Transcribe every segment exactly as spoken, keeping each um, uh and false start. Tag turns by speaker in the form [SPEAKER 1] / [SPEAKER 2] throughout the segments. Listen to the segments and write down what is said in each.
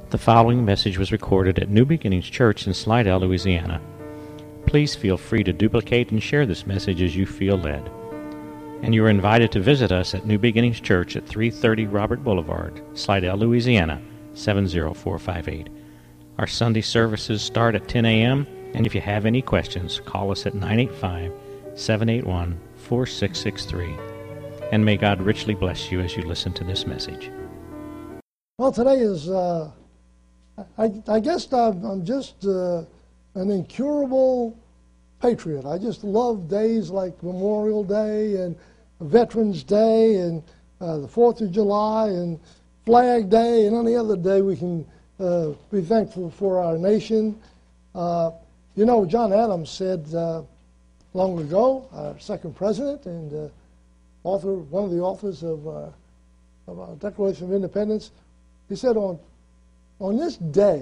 [SPEAKER 1] The following message was recorded at New Beginnings Church in Slidell, Louisiana. Please feel free to duplicate and share this message as you feel led. And you are invited to visit us at New Beginnings Church at three thirty Robert Boulevard, Slidell, Louisiana, seven zero four five eight. Our Sunday services start at ten a.m., and if you have any questions, call us at nine eight five, seven eight one, four six six three. And may God richly bless you as you listen to this message.
[SPEAKER 2] Well, today is, uh, I, I guess I'm, I'm just uh, an incurable patriot. I just love days like Memorial Day and Veterans Day and uh, the fourth of July and Flag Day and any other day we can uh, be thankful for our nation. Uh, you know, John Adams said uh, long ago, our second president and uh, author, one of the authors of, uh, of our Declaration of Independence, he said on, on this day,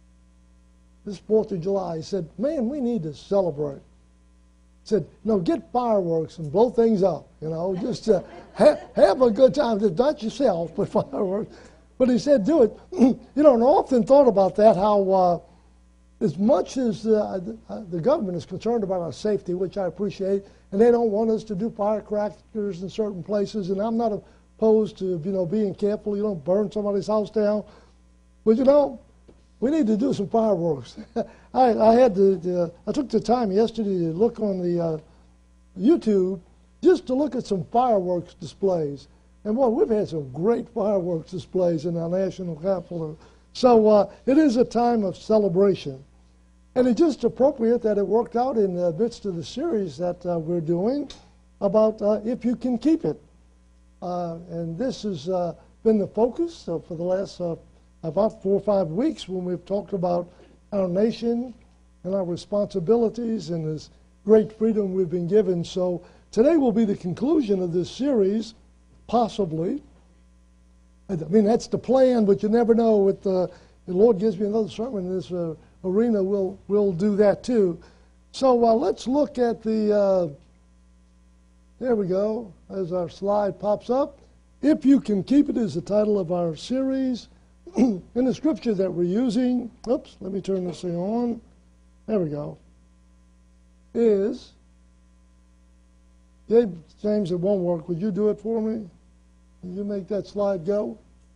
[SPEAKER 2] this fourth of July, he said, man, we need to celebrate. He said, no, get fireworks and blow things up, you know, just uh, ha have a good time. Not yourself, but fireworks. But he said, do it. You know, and I often thought about that, how uh, as much as uh, the, the government is concerned about our safety, which I appreciate, and they don't want us to do firecrackers in certain places, and I'm not opposed to, you know, being careful, you don't burn somebody's house down. But, you know, we need to do some fireworks. I, I had to, uh, I took the time yesterday to look on the uh, YouTube just to look at some fireworks displays. And, boy, we've had some great fireworks displays in our national capital. So uh, it is a time of celebration. And it's just appropriate that it worked out in the midst of the series that uh, we're doing about uh, if you can keep it. Uh, and this has uh, been the focus uh, for the last uh, about four or five weeks when we've talked about our nation and our responsibilities and this great freedom we've been given. So today will be the conclusion of this series, possibly. I mean, that's the plan, but you never know. With uh, the Lord gives me another sermon in this uh, arena, we'll, we'll do that too. So uh, let's look at the, uh, there we go, as our slide pops up. If You Can Keep It is the title of our series. In the scripture that we're using, oops, let me turn this thing on. There we go. Is, James, it won't work. Would you do it for me? Will you make that slide go?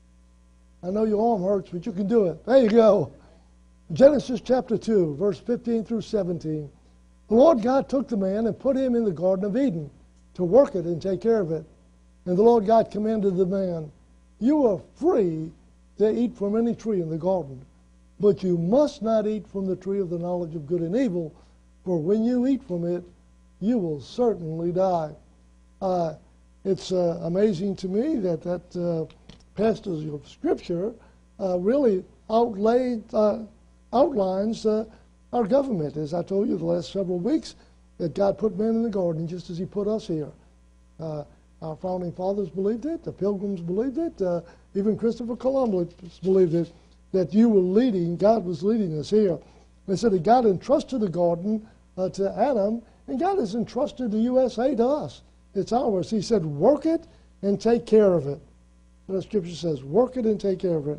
[SPEAKER 2] I know your arm hurts, but you can do it. There you go. Genesis chapter two, verse fifteen through seventeen. The Lord God took the man and put him in the Garden of Eden to work it and take care of it. And the Lord God commanded the man, you are free to eat from any tree in the garden, but you must not eat from the tree of the knowledge of good and evil, for when you eat from it, you will certainly die. Uh, it's uh, amazing to me that that uh, passage of Scripture uh, really outlaid, uh, outlines uh, our government. As I told you the last several weeks, that God put man in the garden just as he put us here. Uh, our founding fathers believed it, the Pilgrims believed it, uh, even Christopher Columbus believed it, that you were leading, God was leading us here. They said that God entrusted the garden uh, to Adam, and God has entrusted the U S A to us. It's ours. He said, work it and take care of it. The Scripture says, work it and take care of it.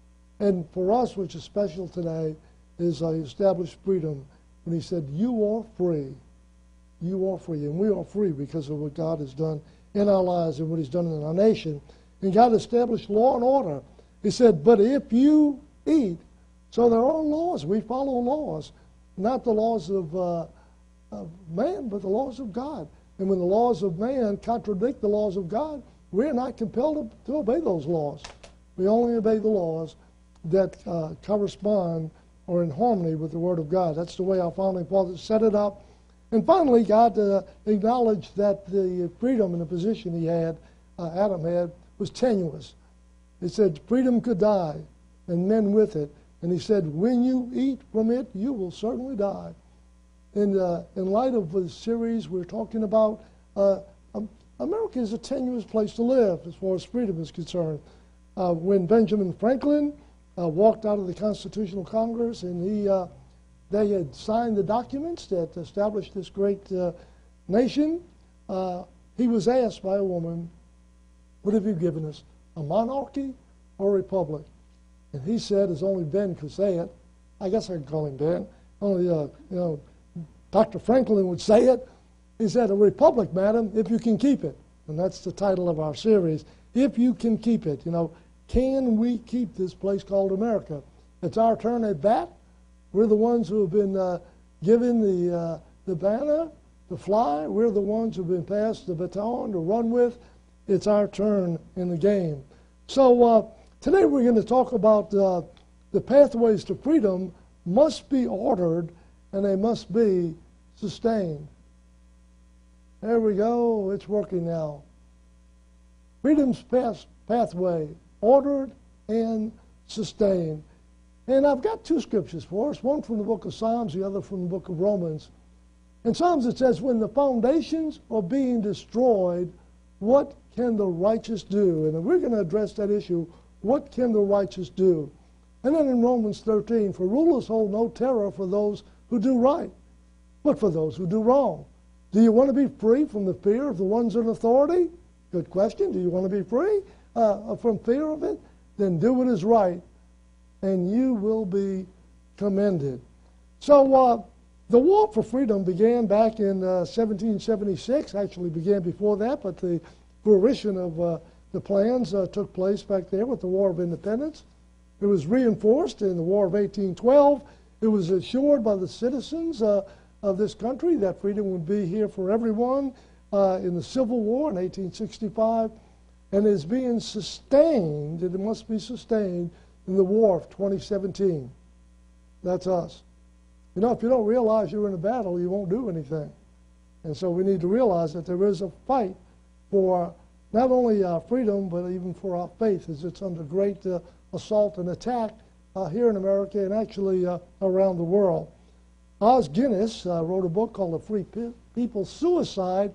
[SPEAKER 2] And for us, which is special today, is uh, established freedom. When he said, you are free. You are free. And we are free because of what God has done in our lives and what he's done in our nation. And God established law and order. He said, but if you eat, so there are laws. We follow laws, not the laws of, uh, of man, but the laws of God. And when the laws of man contradict the laws of God, we're not compelled to, to obey those laws. We only obey the laws that uh, correspond or in harmony with the Word of God. That's the way our founding fathers set it up. And finally, God uh, acknowledged that the freedom and the position he had, uh, Adam had, was tenuous. He said freedom could die, and men with it. And he said, when you eat from it, you will certainly die. And uh, in light of the series we're talking about, uh, um, America is a tenuous place to live as far as freedom is concerned. Uh, when Benjamin Franklin uh, walked out of the Constitutional Congress and he, uh, they had signed the documents that established this great uh, nation, uh, he was asked by a woman, what have you given us, a monarchy or a republic? And he said, as only Ben could say it, I guess I can call him Ben, only, uh, you know, Doctor Franklin would say it. He said, a republic, madam, if you can keep it. And that's the title of our series, If You Can Keep It. You know, can we keep this place called America? It's our turn at bat. We're the ones who have been uh, given the, uh, the banner to fly. We're the ones who have been passed the baton to run with. It's our turn in the game. So uh, today we're going to talk about uh, the pathways to freedom must be ordered and they must be sustained. There we go. It's working now. Freedom's path, pathway, ordered and sustained. And I've got two scriptures for us, one from the book of Psalms, the other from the book of Romans. In Psalms it says, when the foundations are being destroyed, what can the righteous do? And we're going to address that issue, what can the righteous do? And then in Romans thirteen, for rulers hold no terror for those who do right, but for those who do wrong. Do you want to be free from the fear of the ones in authority? Good question. Do you want to be free uh, from fear of it? Then do what is right, and you will be commended. So uh, the war for freedom began back in uh, seventeen seventy-six. Actually began before that, but the fruition of uh, the plans uh, took place back there with the War of Independence. It was reinforced in the War of eighteen twelve. It was assured by the citizens uh, of this country that freedom would be here for everyone uh, in the Civil War in eighteen sixty-five, and is being sustained, and it must be sustained, in the War of twenty seventeen. That's us. You know, if you don't realize you're in a battle, you won't do anything. And so we need to realize that there is a fight for not only our freedom, but even for our faith, as it's under great uh, assault and attack uh, here in America and actually uh, around the world. Os Guinness uh, wrote a book called The Free Pe- People's Suicide,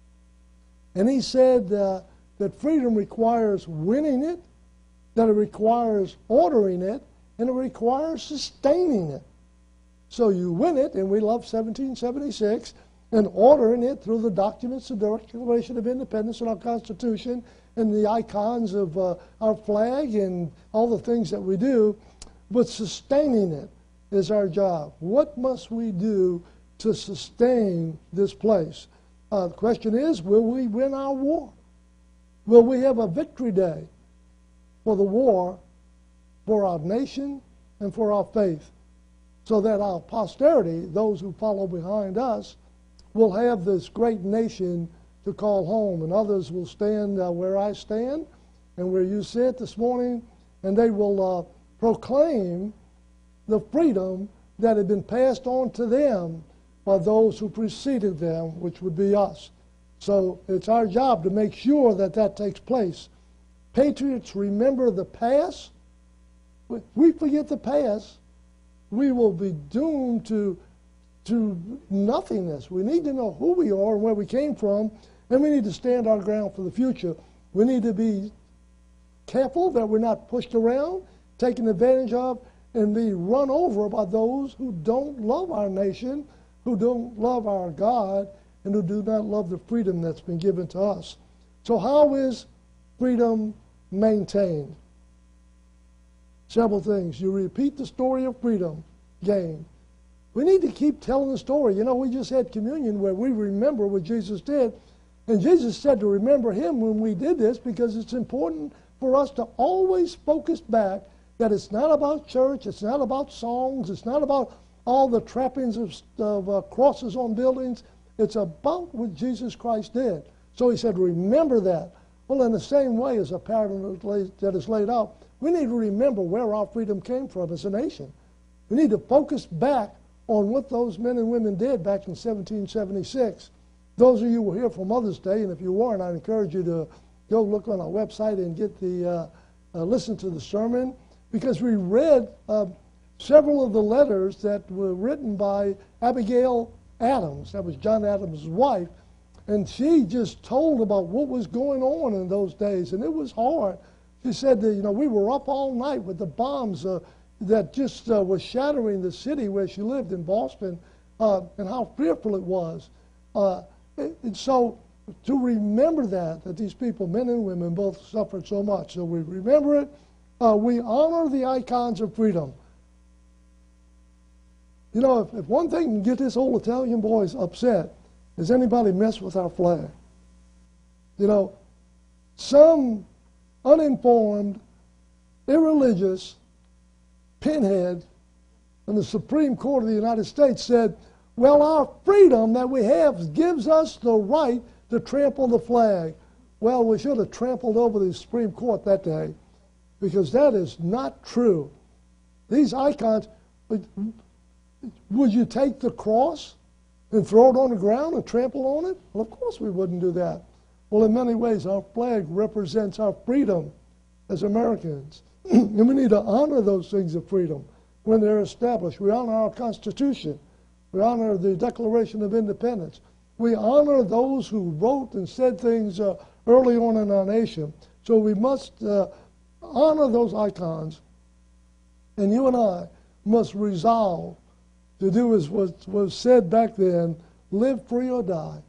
[SPEAKER 2] and he said uh, that freedom requires winning it, that it requires ordering it, and it requires sustaining it. So you win it, and we love seventeen seventy-six, and ordering it through the documents of the Declaration of Independence and our Constitution and the icons of uh, our flag and all the things that we do, but sustaining it is our job. What must we do to sustain this place? Uh, the question is, will we win our war? Will we have a victory day for the war, for our nation, and for our faith, so that our posterity, those who follow behind us, will have this great nation to call home, and others will stand uh, where I stand and where you sit this morning, and they will uh, proclaim the freedom that had been passed on to them by those who preceded them, which would be us. So it's our job to make sure that that takes place. Patriots, remember the past. If we forget the past, we will be doomed to to nothingness. We need to know who we are and where we came from, and we need to stand our ground for the future. We need to be careful that we're not pushed around, taken advantage of, and be run over by those who don't love our nation, who don't love our God, and who do not love the freedom that's been given to us. So how is freedom maintained? Several things. You repeat the story of freedom gained. We need to keep telling the story. You know, we just had communion where we remember what Jesus did. And Jesus said to remember him when we did this, because it's important for us to always focus back that it's not about church, it's not about songs, it's not about all the trappings of, of uh, crosses on buildings. It's about what Jesus Christ did. So he said, remember that. Well, in the same way as a pattern that is laid out, we need to remember where our freedom came from as a nation. We need to focus back on what those men and women did back in seventeen seventy-six. Those of you who were here for Mother's Day, and if you weren't, I'd encourage you to go look on our website and get the uh, uh, listen to the sermon, because we read uh, several of the letters that were written by Abigail Adams. That was John Adams' wife, and she just told about what was going on in those days, and it was hard. She said that, you know, we were up all night with the bombs uh, that just uh, was shattering the city where she lived in Boston, uh, and how fearful it was. Uh, and so to remember that, that these people, men and women, both suffered so much. So we remember it, Uh, we honor the icons of freedom. You know, if, if one thing can get this old Italian boys upset is anybody mess with our flag. You know, some uninformed, irreligious pinhead in the Supreme Court of the United States said, well, our freedom that we have gives us the right to trample the flag. Well, we should have trampled over the Supreme Court that day, because that is not true. These icons, would you take the cross and throw it on the ground and trample on it? Well, of course we wouldn't do that. Well, in many ways, our flag represents our freedom as Americans. And we need to honor those things of freedom when they're established. We honor our Constitution. We honor the Declaration of Independence. We honor those who wrote and said things uh, early on in our nation. So we must uh, honor those icons. And you and I must resolve to do as was, was said back then, live free or die.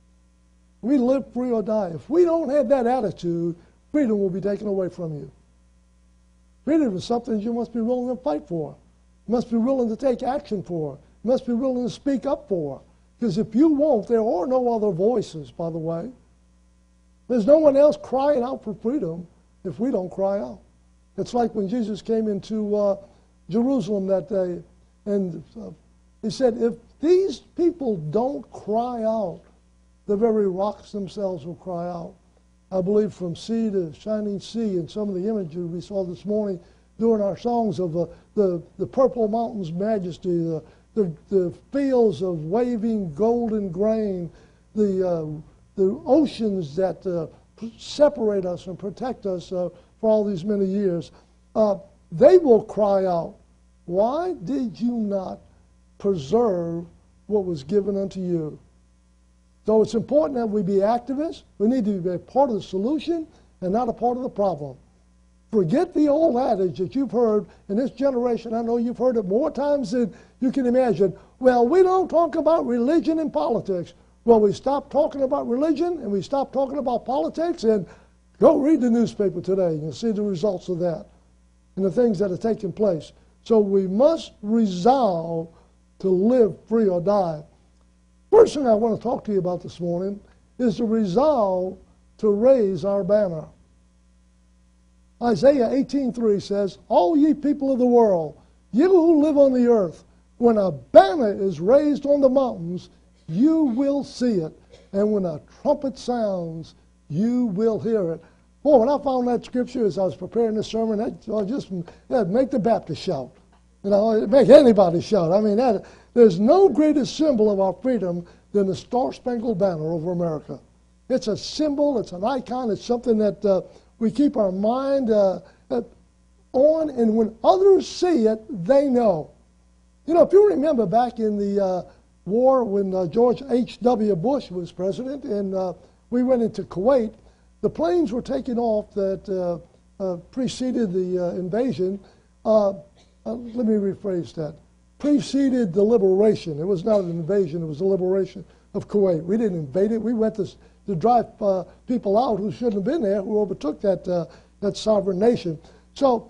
[SPEAKER 2] We live free or die. If we don't have that attitude, freedom will be taken away from you. Freedom is something you must be willing to fight for. You must be willing to take action for. You must be willing to speak up for. Because if you won't, there are no other voices, by the way. There's no one else crying out for freedom if we don't cry out. It's like when Jesus came into uh, Jerusalem that day, and uh, he said, if these people don't cry out, the very rocks themselves will cry out. I believe from sea to shining sea, and some of the images we saw this morning during our songs of uh, the, the purple mountains' majesty, the, the, the fields of waving golden grain, the, uh, the oceans that uh, separate us and protect us uh, for all these many years. Uh, they will cry out, why did you not preserve what was given unto you? So it's important that we be activists. We need to be a part of the solution and not a part of the problem. Forget the old adage that you've heard in this generation. I know you've heard it more times than you can imagine. Well, we don't talk about religion and politics. Well, we stop talking about religion and we stop talking about politics, and go read the newspaper today and you'll see the results of that and the things that are taking place. So we must resolve to live free or die. First thing I want to talk to you about this morning is the resolve to raise our banner. Isaiah eighteen three says, all ye people of the world, you who live on the earth, when a banner is raised on the mountains, you will see it. And when a trumpet sounds, you will hear it. Boy, when I found that scripture as I was preparing this sermon, that just that'd make the Baptist shout. You know, it'd make anybody shout. I mean, that, there's no greater symbol of our freedom than the Star-Spangled Banner over America. It's a symbol, it's an icon, it's something that uh, we keep our mind uh, on, and when others see it, they know. You know, if you remember back in the uh, war when uh, George H W Bush was president and uh, we went into Kuwait, the planes were taking off that uh, uh, preceded the uh, invasion. Uh, uh, let me rephrase that. Preceded the liberation. It was not an invasion, it was the liberation of Kuwait. We didn't invade it. We went to, to drive uh, people out who shouldn't have been there, who overtook that, uh, that sovereign nation. So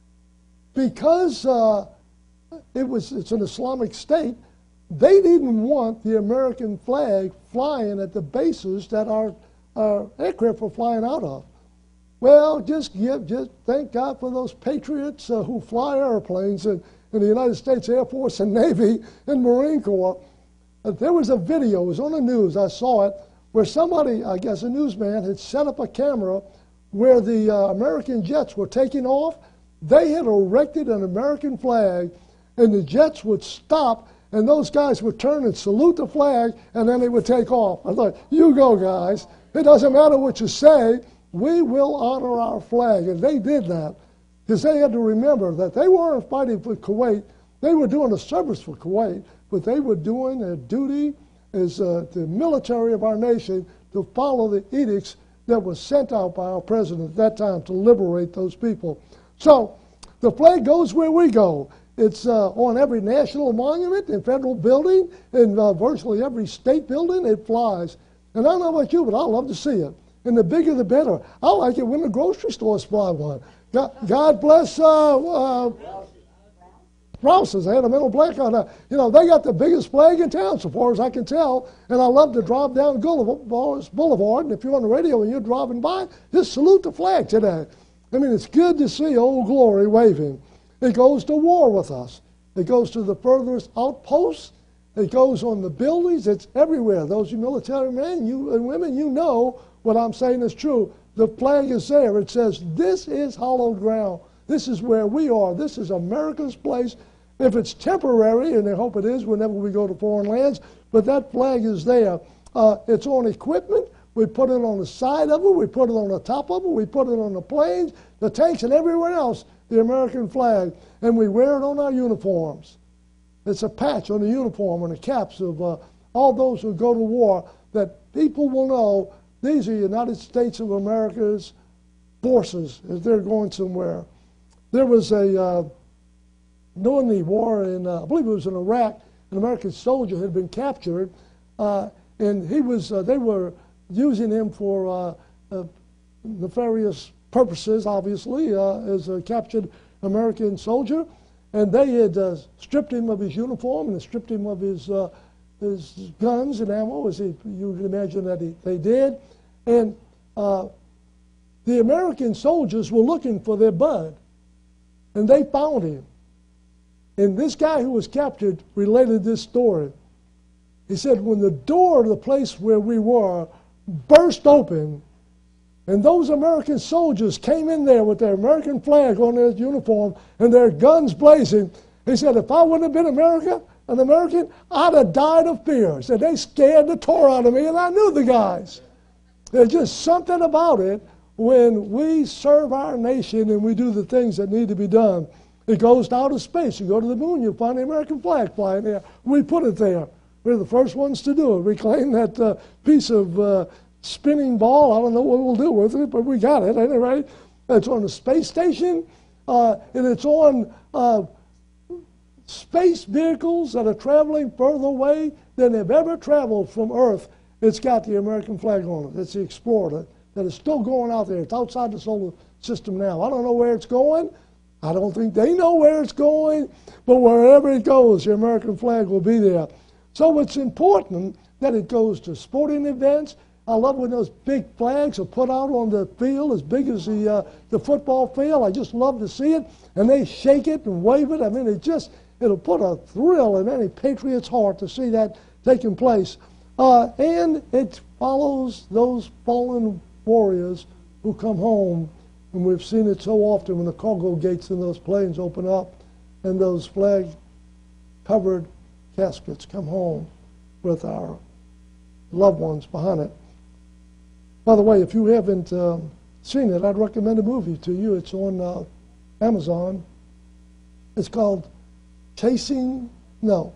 [SPEAKER 2] because uh, it was, it's an Islamic state, they didn't want the American flag flying at the bases that our, our aircraft were flying out of. Well, just give, just thank God for those patriots uh, who fly airplanes in, in the United States Air Force and Navy and Marine Corps. Uh, there was a video, it was on the news, I saw it, where somebody, I guess a newsman, had set up a camera where the uh, American jets were taking off. They had erected an American flag, and the jets would stop, and those guys would turn and salute the flag, and then they would take off. I thought, you go, guys. It doesn't matter what you say. We will honor our flag. And they did that because they had to remember that they weren't fighting for Kuwait. They were doing a service for Kuwait, but they were doing their duty as uh, the military of our nation to follow the edicts that was sent out by our president at that time to liberate those people. So the flag goes where we go. It's uh, on every national monument and federal building, and uh, virtually every state building, it flies. And I don't know about you, but I love to see it. And the bigger the better. I like it when the grocery stores fly one. God, God bless uh, uh, Rouse's. They had a mental blank on that. You know, they got the biggest flag in town, so far as I can tell. And I love to drive down Gulliver's Boulevard. And if you're on the radio and you're driving by, just salute the flag today. I mean, it's good to see Old Glory waving. It goes to war with us. It goes to the furthest outposts. It goes on the buildings. It's everywhere. Those you military men you and women, you know what I'm saying is true. The flag is there. It says, this is hallowed ground. This is where we are. This is America's place. If it's temporary, and I hope it is whenever we go to foreign lands, but that flag is there. Uh, it's on equipment. We put it on the side of it. We put it on the top of it. We put it on the planes, the tanks, and everywhere else, the American flag. And we wear it on our uniforms. It's a patch on the uniform and the caps of uh, all those who go to war, that people will know these are United States of America's forces as they're going somewhere. There was a, uh, during the war in, uh, I believe it was in Iraq, an American soldier had been captured, uh, and he was, uh, they were using him for uh, uh, nefarious purposes, obviously, uh, as a captured American soldier. And they had uh, stripped him of his uniform and stripped him of his, uh, his guns and ammo, as he, you can imagine that he, they did. And uh, the American soldiers were looking for their bud, and they found him. And this guy who was captured related this story. He said, when the door to the place where we were burst open, and those American soldiers came in there with their American flag on their uniform and their guns blazing, he said, if I wouldn't have been America, an American, I'd have died of fear. He said, they scared the tar out of me, and I knew the guys. There's just something about it when we serve our nation and we do the things that need to be done. It goes to outer space. You go to the moon, you'll find the American flag flying there. We put it there. We're the first ones to do it. Reclaim that uh, piece of uh, spinning ball. I don't know what we'll do with it, but we got it anyway. It's on the space station, uh, and it's on uh, space vehicles that are traveling further away than they've ever traveled from Earth. It's got the American flag on it. It's the Explorer that is still going out there. It's outside the solar system now. I don't know where it's going. I don't think they know where it's going, but wherever it goes, the American flag will be there. So it's important that it goes to sporting events. I love when those big flags are put out on the field as big as the, uh, the football field. I just love to see it. And they shake it and wave it. I mean, it just, it'll put a thrill in any patriot's heart to see that taking place. Uh, and it follows those fallen warriors who come home. And we've seen it so often when the cargo gates in those planes open up and those flag-covered caskets come home with our loved ones behind it. By the way, if you haven't um, seen it, I'd recommend a movie to you. It's on uh, Amazon. It's called Chasing, no,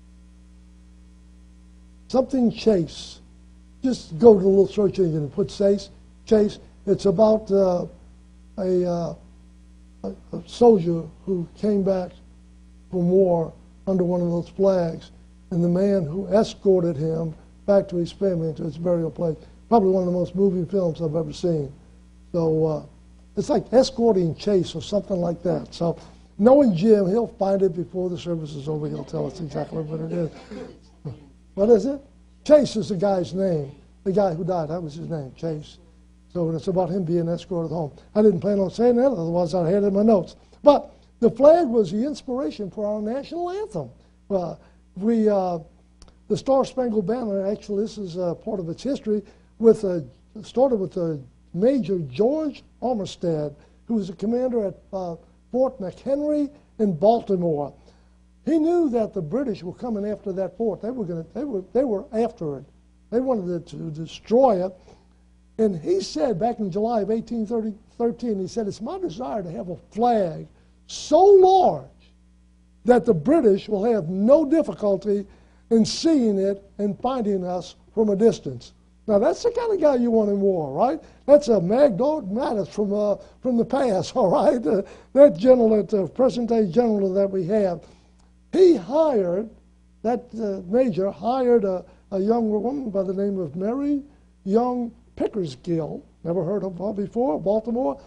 [SPEAKER 2] something Chase. Just go to the little search engine and put Chase. Chase. It's about uh, a, uh, a, a soldier who came back from war under one of those flags, and the man who escorted him back to his family and to his burial place. Probably one of the most moving films I've ever seen. So uh, it's like Escorting Chase or something like that. So knowing Jim, he'll find it before the service is over. He'll tell us exactly what it is. What is it? Chase is the guy's name. The guy who died, that was his name, Chase. So it's about him being escorted home. I didn't plan on saying that, otherwise I had it in my notes. But the flag was the inspiration for our national anthem. Uh, we, uh, the Star Spangled Banner, actually this is uh, part of its history, with a, started with a Major George Armistead, who was the commander at uh, Fort McHenry in Baltimore. He knew that the British were coming after that fort. They were going to, they were, they were after it. They wanted to destroy it. And he said back in July of eighteen thirteen, he said, it's my desire to have a flag so large that the British will have no difficulty in seeing it and finding us from a distance. Now, that's the kind of guy you want in war, right? That's a Magdog Mattis from, uh, from the past, all right? Uh, that general, that uh, present-day general that we have. He hired, that uh, major hired a, a young woman by the name of Mary Young Pickersgill, never heard of her before, Baltimore,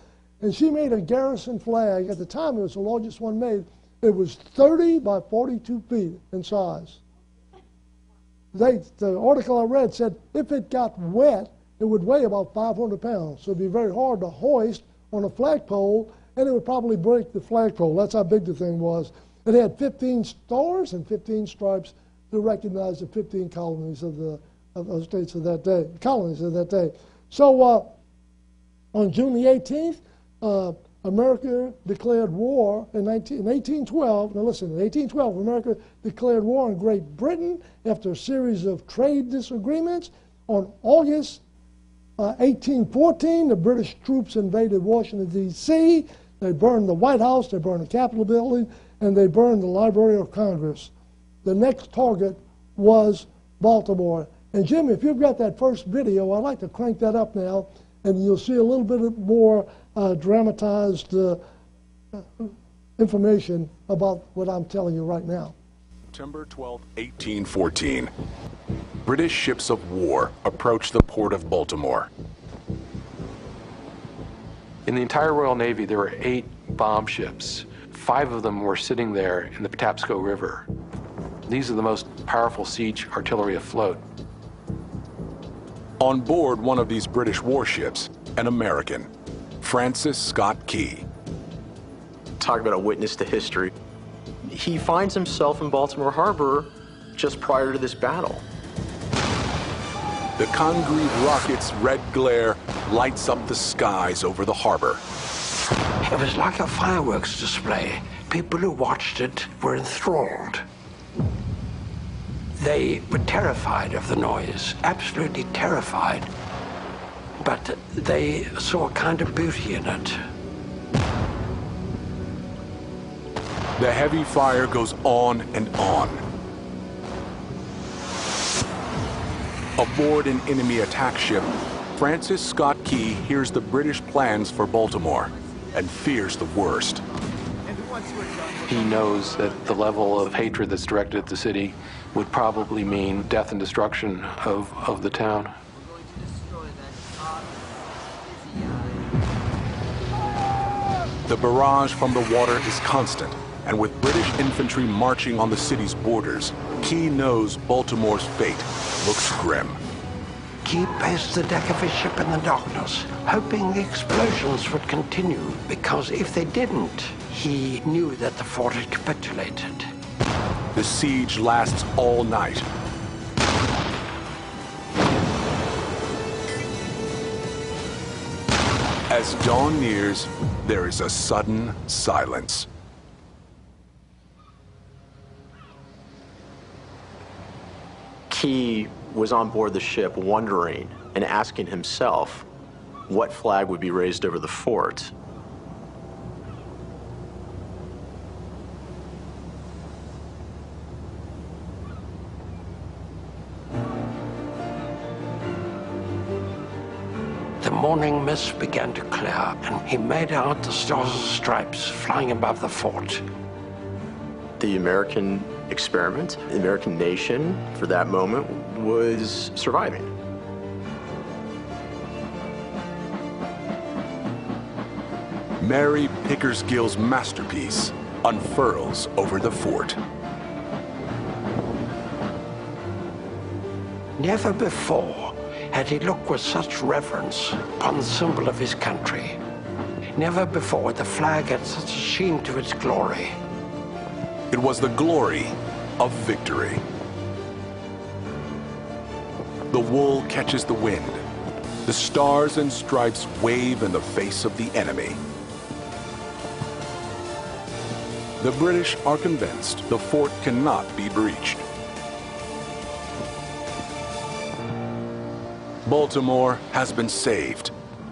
[SPEAKER 2] And she made a garrison flag. At the time, it was the largest one made. It was thirty by forty-two feet in size. They, the article I read said if it got wet, it would weigh about five hundred pounds. So it would be very hard to hoist on a flagpole, and it would probably break the flagpole. That's how big the thing was. It had fifteen stars and fifteen stripes to recognize the fifteen colonies of the of the states of that day, colonies of that day. So uh, on June the eighteenth, uh, America declared war in, in eighteen twelve. Now listen, in eighteen twelve, America declared war on Great Britain after a series of trade disagreements. On August uh, eighteen fourteen, the British troops invaded Washington, D C They burned the White House, they burned the Capitol building, and they burned the Library of Congress. The next target was Baltimore. And Jim, if you've got that first video, I'd like to crank that up now, and you'll see a little bit more uh, dramatized uh, information about what I'm telling you right now.
[SPEAKER 3] September twelfth, eighteen fourteen. British ships of war approached the port of Baltimore.
[SPEAKER 4] In the entire Royal Navy, there were eight bomb ships. Five of them were sitting there in the Patapsco River. These are the most powerful siege artillery afloat.
[SPEAKER 3] On board one of these British warships, an American, Francis Scott Key.
[SPEAKER 5] Talk about a witness to history. He finds himself in Baltimore Harbor just prior to this battle.
[SPEAKER 3] The Congreve rocket's red glare lights up the skies over the harbor.
[SPEAKER 6] It was like a fireworks display. People who watched it were enthralled. They were terrified of the noise, absolutely terrified. But they saw a kind of beauty in it.
[SPEAKER 3] The heavy fire goes on and on. Aboard an enemy attack ship, Francis Scott Key hears the British plans for Baltimore and fears the worst.
[SPEAKER 4] He knows that the level of hatred that's directed at the city would probably mean death and destruction of, of the town.
[SPEAKER 3] The barrage from the water is constant, and with British infantry marching on the city's borders, Key knows Baltimore's fate looks grim.
[SPEAKER 6] Key paced the deck of his ship in the darkness, hoping the explosions would continue, because if they didn't, he knew that the fort had capitulated.
[SPEAKER 3] The siege lasts all night. As dawn nears, there is a sudden silence.
[SPEAKER 5] Key was on board the ship wondering and asking himself what flag would be raised over the fort.
[SPEAKER 6] The morning mist began to clear, and he made out the stars and stripes flying above the fort.
[SPEAKER 5] The American experiment, the American nation, for that moment, was surviving.
[SPEAKER 3] Mary Pickersgill's masterpiece unfurls over the fort.
[SPEAKER 6] Never before had he looked with such reverence upon the symbol of his country. Never before had the flag had such a sheen to its glory.
[SPEAKER 3] It was the glory of victory. The wool catches the wind. The stars and stripes wave in the face of the enemy. The British are convinced the fort cannot be breached. Baltimore has been saved.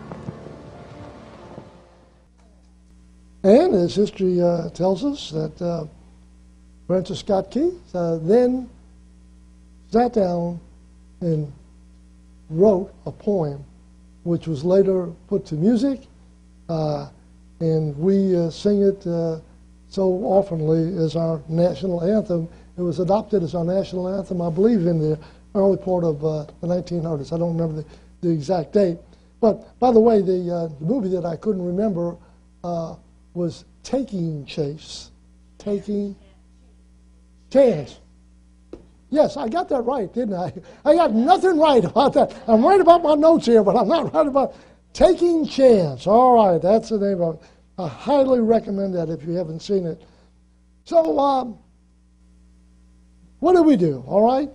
[SPEAKER 2] And as history uh, tells us, that uh, Francis Scott Key uh, then sat down and wrote a poem, which was later put to music, uh, and we uh, sing it uh, so oftenly as our national anthem. It was adopted as our national anthem, I believe, in the early part of uh, the nineteen hundreds. I don't remember the, the exact date. But, by the way, the, uh, the movie that I couldn't remember uh, was Taking Chase. Taking Chance. Yes, I got that right, didn't I? I got nothing right about that. I'm right about my notes here, but I'm not right about Taking Chance. All right, that's the name of it. I highly recommend that if you haven't seen it. So, um, what do we do, all right?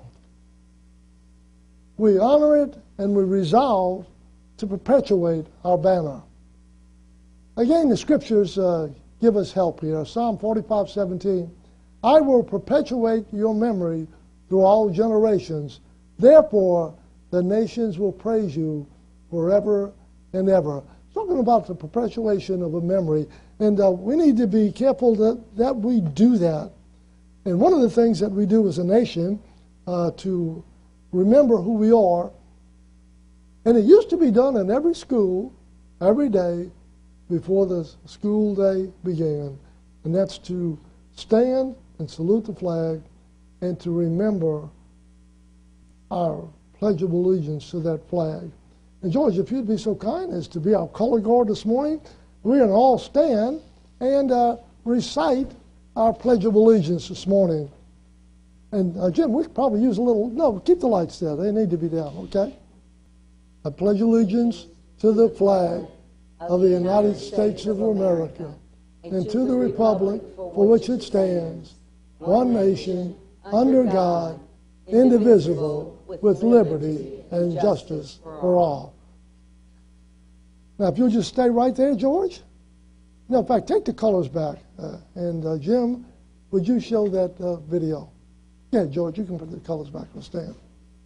[SPEAKER 2] We honor it and we resolve to perpetuate our banner. Again, the scriptures uh, give us help here. Psalm forty-five seventeen, I will perpetuate your memory through all generations. Therefore, the nations will praise you forever and ever. Talking about the perpetuation of a memory, and uh, we need to be careful that, that we do that. And one of the things that we do as a nation uh, to remember who we are, and it used to be done in every school, every day, before the school day began, and that's to stand and salute the flag and to remember our Pledge of Allegiance to that flag. And George, if you'd be so kind as to be our color guard this morning, we're going to all stand and uh, recite our Pledge of Allegiance this morning. And uh, Jim, we could probably use a little, no, keep the lights there. They need to be down, okay? I pledge allegiance to the flag of the United States of America and to the republic for which it stands, one nation, under God, indivisible, with liberty and justice for all. Now, if you'll just stay right there, George. No, in fact, take the colors back. Uh, and uh, Jim, would you show that uh, video? Yeah, George, you can put the colors back on the stand.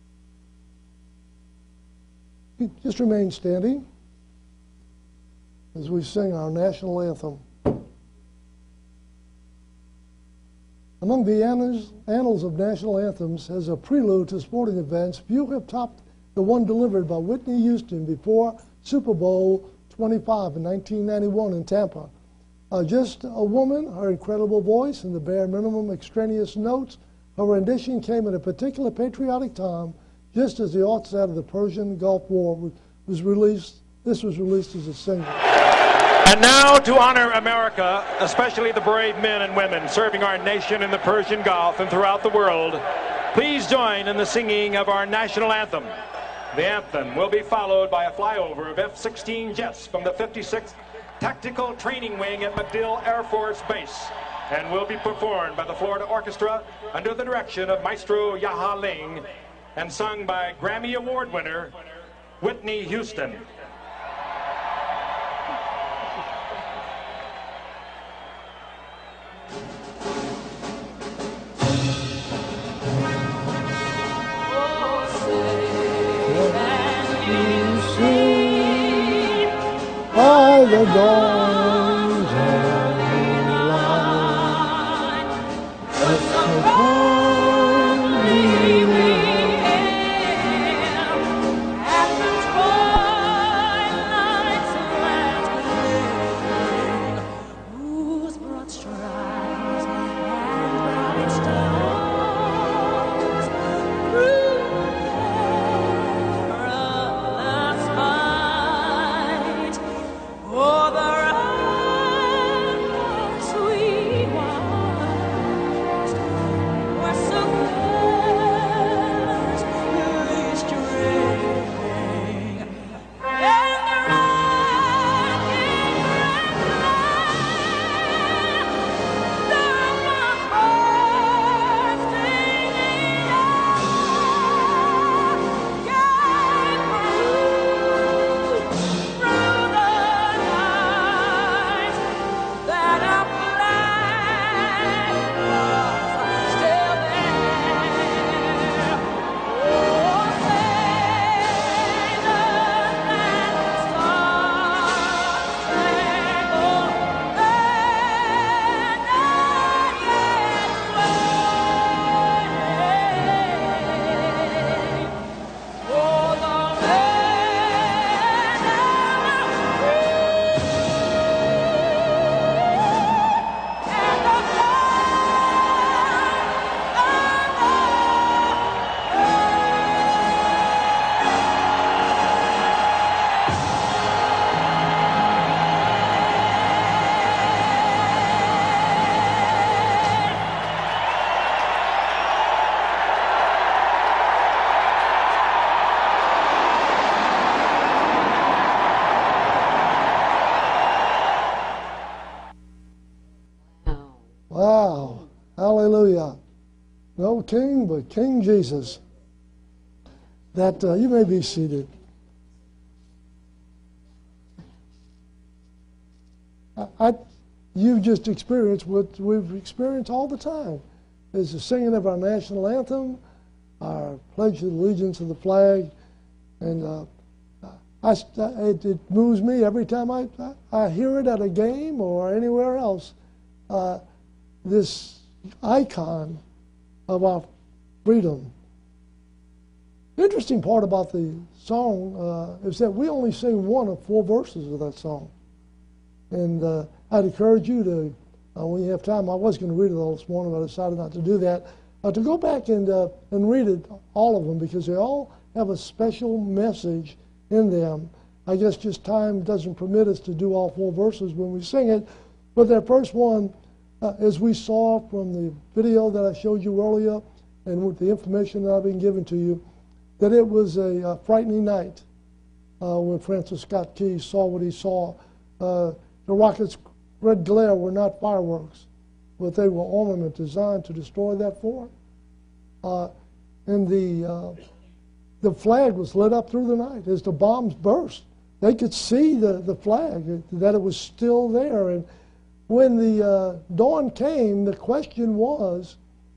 [SPEAKER 2] You just remain standing as we sing our national anthem. Among the annals, annals of national anthems, as a prelude to sporting events, few have topped the one delivered by Whitney Houston before Super Bowl twenty-five in nineteen ninety-one in Tampa. Uh, just a woman, her incredible voice, and the bare minimum extraneous notes, her rendition came at a particular patriotic time, just as the onset of the Persian Gulf War was released. This was released as a single.
[SPEAKER 7] And now, to honor America, especially the brave men and women serving our nation in the Persian Gulf and throughout the world, please join in the singing of our national anthem. The anthem will be followed by a flyover of F sixteen jets from the fifty-sixth Tactical Training Wing at MacDill Air Force Base, and will be performed by the Florida Orchestra under the direction of Maestro Yaha Ling and sung by Grammy Award winner Whitney Houston.
[SPEAKER 2] By the dawn's early light, the stormy air, and the twilight's last gleaming, whose broad strides and bright stars through the perilous fight. Oh, the rhyme of sweet wines were so carelessly streaming, and the rocking breath through my Wow. Hallelujah. No king, but King Jesus. That uh, you may be seated. I, I, you've just experienced what we've experienced all the time. Is the singing of our national anthem, our pledge of allegiance to the flag, and uh, I, it, it moves me every time I, I hear it at a game or anywhere else. Uh, this icon of our freedom. The interesting part about the song uh, is that we only sing one of four verses of that song. And uh, I'd encourage you to, uh, when you have time, I was going to read it all this morning, but I decided not to do that, uh, to go back and, uh, and read it, all of them, because they all have a special message in them. I guess just time doesn't permit us to do all four verses when we sing it. But that first one, uh, as we saw from the video that I showed you earlier, and with the information that I've been given to you, that it was a uh, frightening night uh, when Francis Scott Key saw what he saw. Uh, the rockets' red glare were not fireworks, but they were ornament designed to destroy that fort. Uh, and the uh, the flag was lit up through the night as the bombs burst. They could see the, the flag, that it was still there. And when the uh, dawn came, the question was,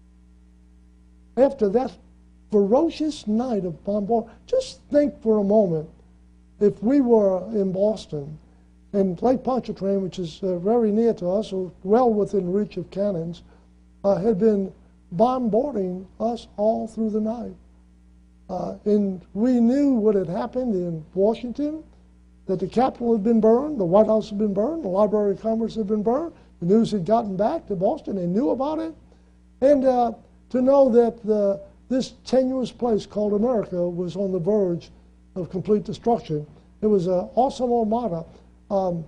[SPEAKER 2] after that ferocious night of bombardment, just think for a moment, if we were in Boston, and Lake Pontchartrain, which is uh, very near to us, or well within reach of cannons, uh, had been bombarding us all through the night. Uh, and we knew what had happened in Washington, that the Capitol had been burned, the White House had been burned, the Library of Congress had been burned. The news had gotten back to Boston. They knew about it. And uh, to know that the, this tenuous place called America was on the verge of complete destruction. It was an awesome armada. Um,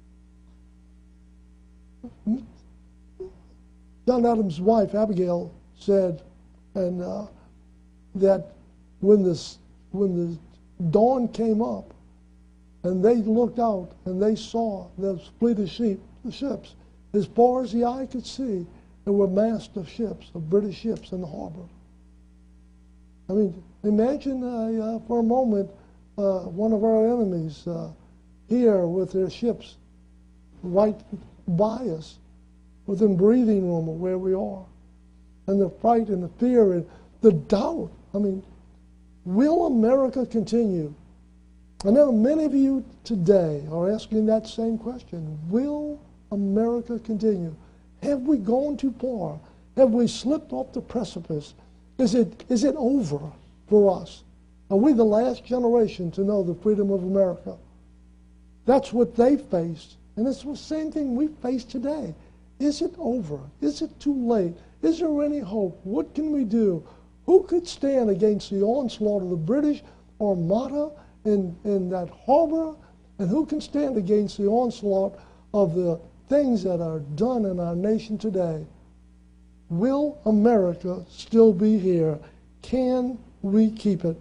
[SPEAKER 2] John Adams' wife, Abigail, said and uh, that when, this, when the dawn came up and they looked out and they saw the fleet of sheep, the ships, as far as the eye could see, there were masts of ships, of British ships in the harbor. I mean, imagine uh, uh, for a moment uh, one of our enemies uh, here with their ships right by us, within breathing room of where we are. And the fright and the fear and the doubt. I mean, will America continue? I know many of you today are asking that same question. Will America continue? Have we gone too far? Have we slipped off the precipice? Is it, is it over for us? Are we the last generation to know the freedom of America? That's what they faced, and it's the same thing we face today. Is it over? Is it too late? Is there any hope? What can we do? Who could stand against the onslaught of the British Armada in, in that harbor? And who can stand against the onslaught of the things that are done in our nation today? Will America still be here? Can we keep it?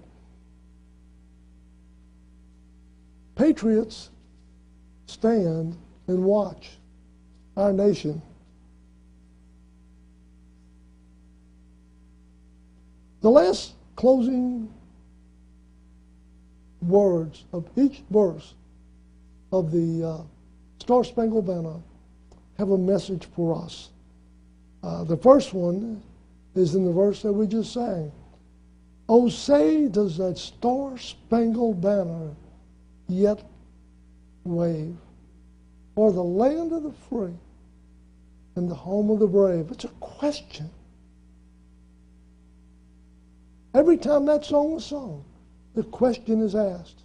[SPEAKER 2] Patriots stand and watch our nation. The last closing words of each verse of the uh, Star-Spangled Banner have a message for us. Uh, the first one is in the verse that we just sang. Oh, say does that star-spangled banner yet wave o'er the land of the free and the home of the brave? It's a question. Every time that song was sung, the question is asked,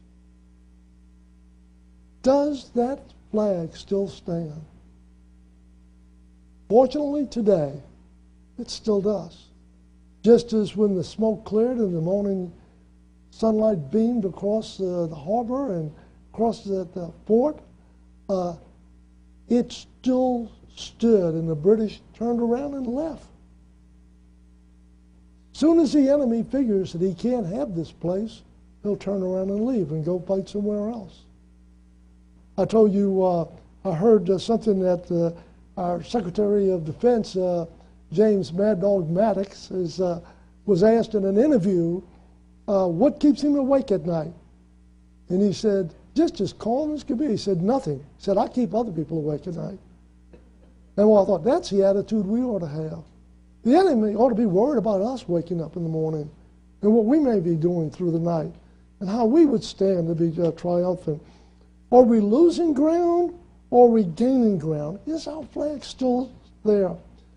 [SPEAKER 2] does that flag still stand? Fortunately, today, it still does. Just as when the smoke cleared and the morning sunlight beamed across uh, the harbor and across the, the fort, uh, it still stood, and the British turned around and left. Soon as the enemy figures that he can't have this place, he'll turn around and leave and go fight somewhere else. I told you, uh, I heard uh, something that uh, our Secretary of Defense, uh, James Mad Dog Maddox, is, uh, was asked in an interview uh, what keeps him awake at night. And he said, just as calm as could be. He said, nothing. He said, I keep other people awake at night. And well, I thought, that's the attitude we ought to have. The enemy ought to be worried about us waking up in the morning and what we may be doing through the night and how we would stand to be uh, triumphant. Are we losing ground or are we gaining ground? Is our flag still there?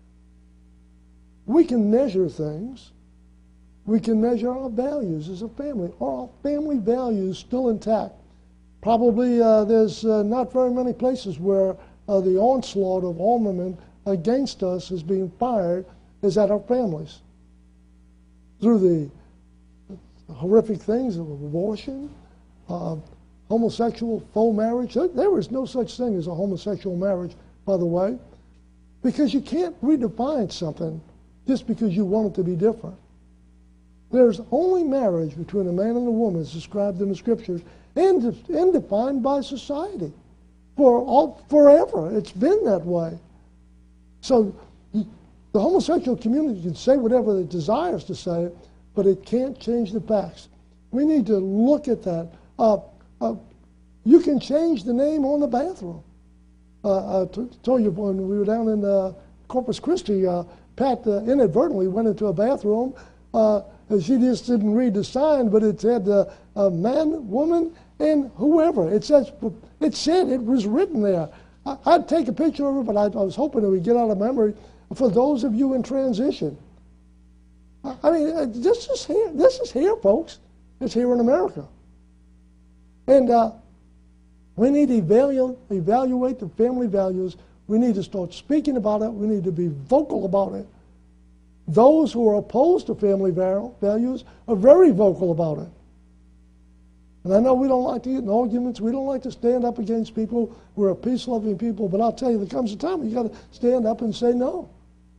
[SPEAKER 2] We can measure things. We can measure our values as a family. Are our family values still intact? Probably uh, there's uh, not very many places where uh, the onslaught of armament against us is being fired is at our families. Through the horrific things of abortion, uh, homosexual faux marriage. There is no such thing as a homosexual marriage, by the way, because you can't redefine something just because you want it to be different. There's only marriage between a man and a woman as described in the Scriptures and, and defined by society for all, forever. It's been that way. So the homosexual community can say whatever it desires to say, but it can't change the facts. We need to look at that. Uh, uh, you can change the name on the bathroom. Uh, I t- told you when we were down in uh, Corpus Christi, uh, Pat uh, inadvertently went into a bathroom. Uh, she just didn't read the sign, but it said uh, uh, man, woman, and whoever. It says it said it was written there. I, I'd take a picture of it, but I, I was hoping it would get out of memory for those of you in transition. I, I mean, uh, this is here. This is here, folks. It's here in America, and uh, we need to evaluate, evaluate the family values. We need to start speaking about it. We need to be vocal about it. Those who are opposed to family values are very vocal about it. And I know we don't like to get in arguments. We don't like to stand up against people. We're a peace-loving people. But I'll tell you, there comes a time when you've got to stand up and say no.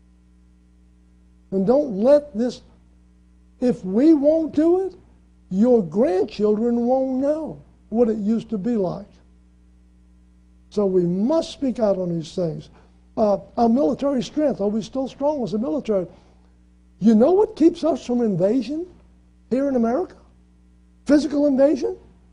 [SPEAKER 2] And don't let this, if we won't do it, your grandchildren won't know what it used to be like. So we must speak out on these things. Uh, our military strength, are we still strong as a military? You know what keeps us from invasion here in America? Physical invasion?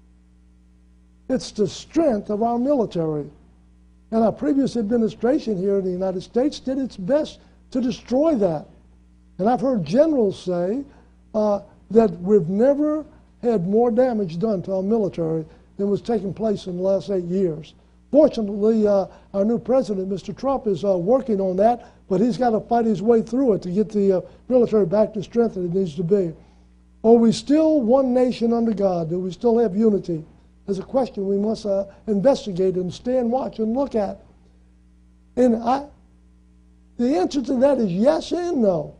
[SPEAKER 2] It's the strength of our military. And our previous administration here in the United States did its best to destroy that. And I've heard generals say uh, that we've never had more damage done to our military than was taking place in the last eight years. Fortunately, uh, our new president, Mister Trump, is uh, working on that, but he's got to fight his way through it to get the uh, military back to strength that it needs to be. Are we still one nation under God? Do we still have unity? There's a question we must uh, investigate and stand watch and look at. And I, the answer to that is yes and no.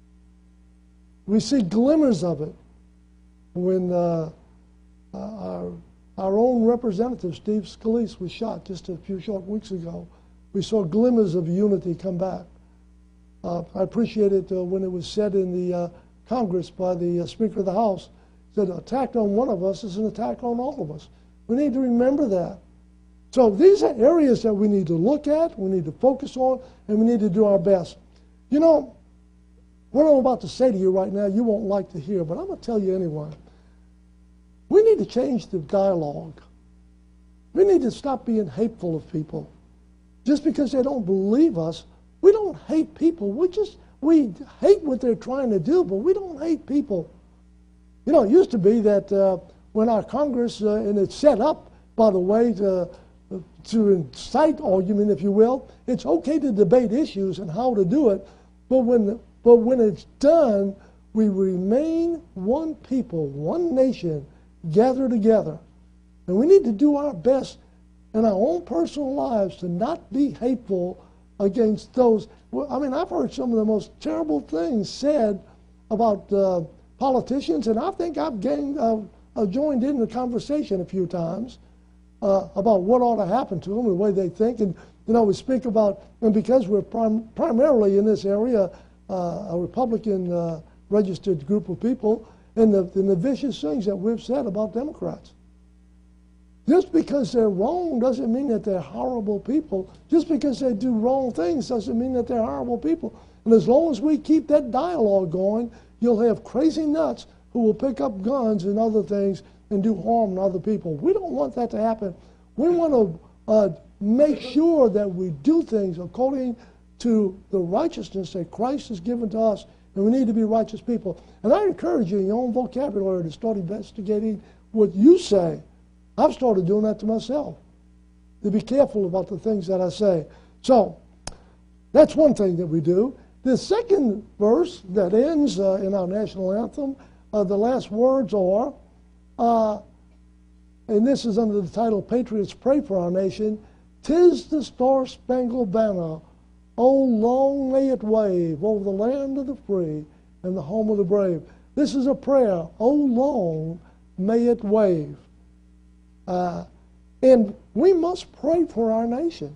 [SPEAKER 2] We see glimmers of it when uh, uh, our Our own representative, Steve Scalise, was shot just a few short weeks ago. We saw glimmers of unity come back. Uh, I appreciate it uh, when it was said in the uh, Congress by the uh, Speaker of the House that an attack on one of us is an attack on all of us. We need to remember that. So these are areas that we need to look at, we need to focus on, and we need to do our best. You know, what I'm about to say to you right now, you won't like to hear, but I'm going to tell you anyway. We need to change the dialogue. We need to stop being hateful of people. Just because they don't believe us, we don't hate people. We just, we hate what they're trying to do, but we don't hate people. You know, it used to be that uh, when our Congress, uh, and it's set up, by the way, to, to incite argument, if you will, it's okay to debate issues and how to do it, but when, the, but when it's done, we remain one people, one nation, gather together. And we need to do our best in our own personal lives to not be hateful against those. I mean, I've heard some of the most terrible things said about uh, politicians, and I think I've gained, uh, uh, joined in the conversation a few times uh, about what ought to happen to them, the way they think. And, you know, we speak about, and because we're prim- primarily in this area uh, a Republican uh, registered group of people, And the, and the vicious things that we've said about Democrats. Just because they're wrong doesn't mean that they're horrible people. Just because they do wrong things doesn't mean that they're horrible people. And as long as we keep that dialogue going, you'll have crazy nuts who will pick up guns and other things and do harm to other people. We don't want that to happen. We want to uh, make sure that we do things according to the righteousness that Christ has given to us, and we need to be righteous people. And I encourage you in your own vocabulary to start investigating what you say. I've started doing that to myself, to be careful about the things that I say. So that's one thing that we do. The second verse that ends uh, in our national anthem, uh, the last words are, uh, and this is under the title, Patriots Pray for Our Nation, "'Tis the Star-Spangled Banner, oh, long may it wave over the land of the free and the home of the brave." This is a prayer, oh, long may it wave. Uh, and we must pray for our nation.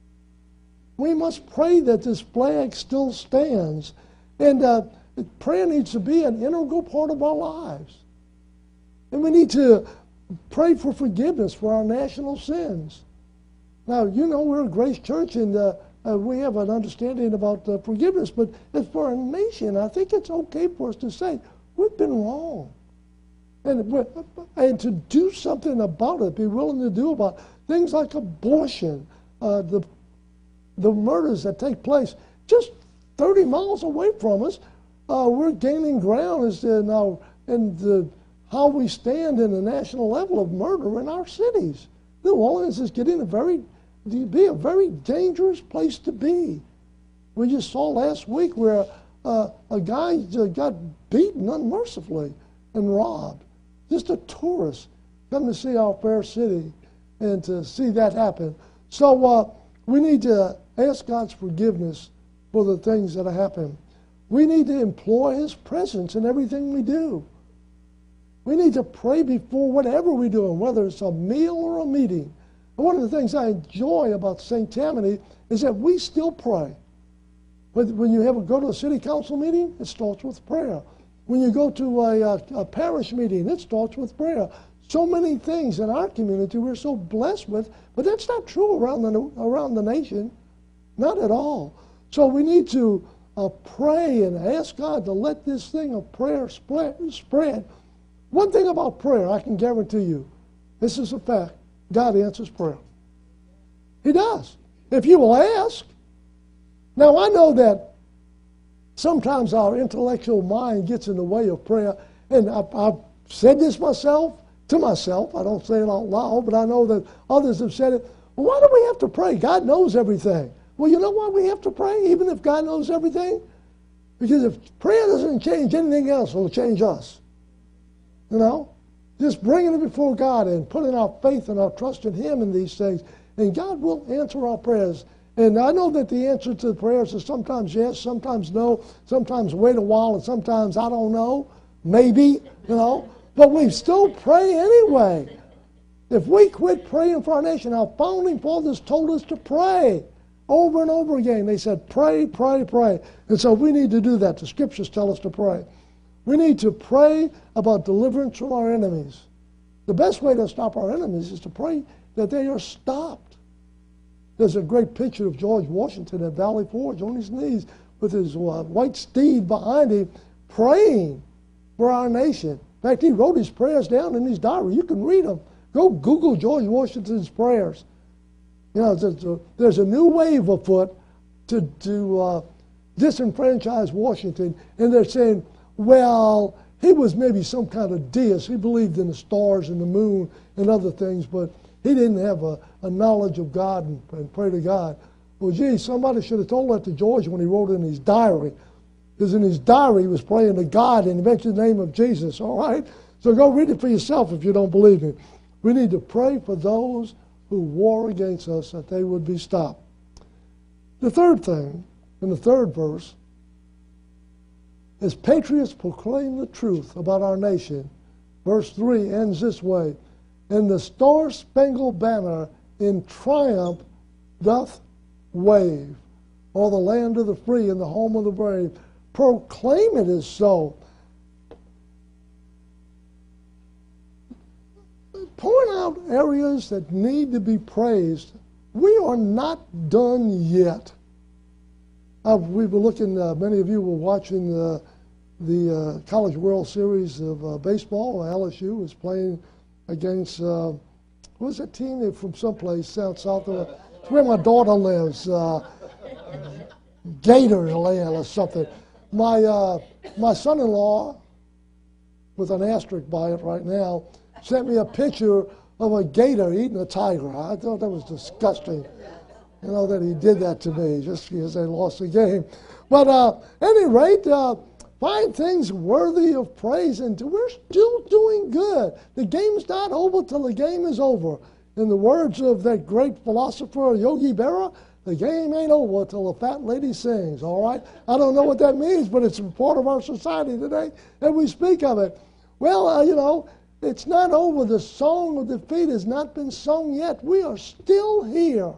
[SPEAKER 2] We must pray that this flag still stands. And uh, prayer needs to be an integral part of our lives. And we need to pray for forgiveness for our national sins. Now, you know, we're a Grace Church, and uh, uh, we have an understanding about uh, forgiveness, but as for our nation, I think it's okay for us to say, we've been wrong. And, and to do something about it, be willing to do about it. Things like abortion, uh, the, the murders that take place just thirty miles away from us. Uh, we're gaining ground as in, our, in the, how we stand in the national level of murder in our cities. New Orleans is getting a very, to be a very dangerous place to be. We just saw last week where uh, a guy got beaten unmercifully and robbed. Just a tourist come to see our fair city and to see that happen. So uh, we need to ask God's forgiveness for the things that have happened. We need to employ His presence in everything we do. We need to pray before whatever we do, whether it's a meal or a meeting. And one of the things I enjoy about Saint Tammany is that we still pray. But when you have a, go to a city council meeting, it starts with prayer. When you go to a, a, a parish meeting, it starts with prayer. So many things in our community we're so blessed with, but that's not true around the, around the nation. Not at all. So we need to uh, pray and ask God to let this thing of prayer spread, spread. One thing about prayer, I can guarantee you, this is a fact, God answers prayer. He does, if you will ask. Now, I know that sometimes our intellectual mind gets in the way of prayer, and I, I've said this myself, to myself. I don't say it out loud, but I know that others have said it. Well, why do we have to pray? God knows everything. Well, you know why we have to pray, even if God knows everything? Because if prayer doesn't change anything else, it'll change us. You know? Just bringing it before God and putting our faith and our trust in Him in these things, and God will answer our prayers. And I know that the answer to the prayers is sometimes yes, sometimes no, sometimes wait a while, and sometimes I don't know, maybe, you know. But we still pray anyway. If we quit praying for our nation, our founding fathers told us to pray over and over again. They said, pray, pray, pray. And so we need to do that. The Scriptures tell us to pray. We need to pray about deliverance from our enemies. The best way to stop our enemies is to pray that they are stopped. There's a great picture of George Washington at Valley Forge on his knees with his uh, white steed behind him praying for our nation. In fact, he wrote his prayers down in his diary. You can read them. Go Google George Washington's prayers. You know, there's a, there's a new wave afoot to, to uh, disenfranchise Washington, and they're saying, well, he was maybe some kind of deist. He believed in the stars and the moon and other things, but he didn't have a, a knowledge of God and, and pray to God. Well, gee, somebody should have told that to George when he wrote it in his diary. Because in his diary, he was praying to God and he mentioned the name of Jesus, all right? So go read it for yourself if you don't believe me. We need to pray for those who war against us, that they would be stopped. The third thing, in the third verse, is patriots proclaim the truth about our nation. Verse three ends this way. And the star-spangled banner in triumph doth wave, o'er the land of the free and the home of the brave. Proclaim it as so. Point out out areas that need to be praised. We are not done yet. Uh, we were looking, uh, many of you were watching the, the uh, College World Series of uh, baseball. L S U was playing against, uh, what was that team? They're from someplace down south of it's where my daughter lives, uh, Gatorland or something. My, uh, my son-in-law, with an asterisk by it right now, sent me a picture of a gator eating a tiger. I thought that was disgusting, you know, that he did that to me just because they lost the game. But uh, at any rate, uh, find things worthy of praise, and we're still doing good. The game's not over till the game is over. In the words of that great philosopher Yogi Berra, the game ain't over till the fat lady sings, all right? I don't know what that means, but it's a part of our society today, and we speak of it. Well, uh, you know, it's not over. The song of defeat has not been sung yet. We are still here.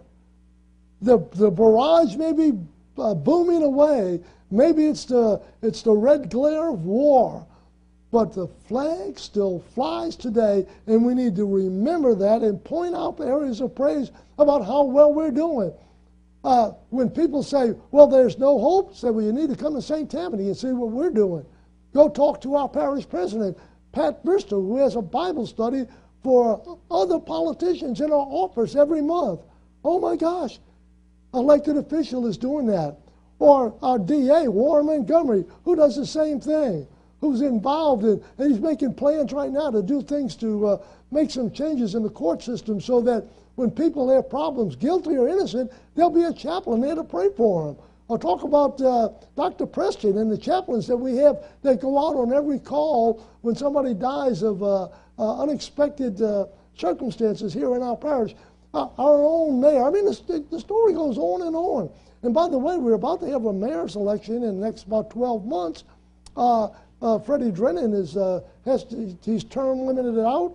[SPEAKER 2] The, the barrage may be uh, booming away. Maybe it's the, it's the red glare of war. But the flag still flies today, and we need to remember that and point out the areas of praise about how well we're doing. Uh, when people say, well, there's no hope, say, well, you need to come to Saint Tammany and see what we're doing. Go talk to our parish president, Pat Bristol, who has a Bible study for other politicians in our office every month. Oh, my gosh, an elected official is doing that. Or our D A, Warren Montgomery, who does the same thing, who's involved in, and he's making plans right now to do things to uh, make some changes in the court system so that when people have problems, guilty or innocent, there'll be a chaplain there to pray for them. Or talk about uh, Doctor Preston and the chaplains that we have that go out on every call when somebody dies of uh, uh, unexpected uh, circumstances here in our parish. Uh, our own mayor. I mean, the, the story goes on and on. And by the way, we're about to have a mayor's election in the next about twelve months. Uh, uh, Freddie Drennan is uh, has to, he's term limited it out.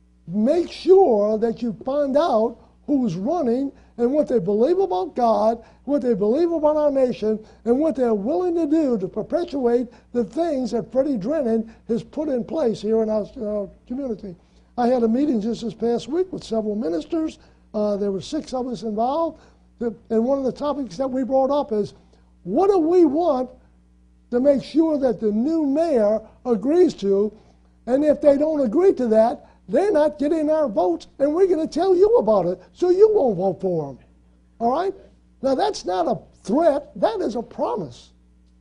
[SPEAKER 2] Make sure that you find out who's running and what they believe about God, what they believe about our nation, and what they're willing to do to perpetuate the things that Freddie Drennan has put in place here in our, in our community. I had a meeting just this past week with several ministers. Uh, there were six of us involved. And one of the topics that we brought up is, what do we want to make sure that the new mayor agrees to? And if they don't agree to that, they're not getting our votes, and we're going to tell you about it, so you won't vote for them. All right? Now, that's not a threat. That is a promise.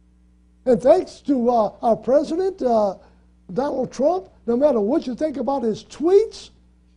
[SPEAKER 2] And thanks to uh, our president, uh, Donald Trump, no matter what you think about his tweets,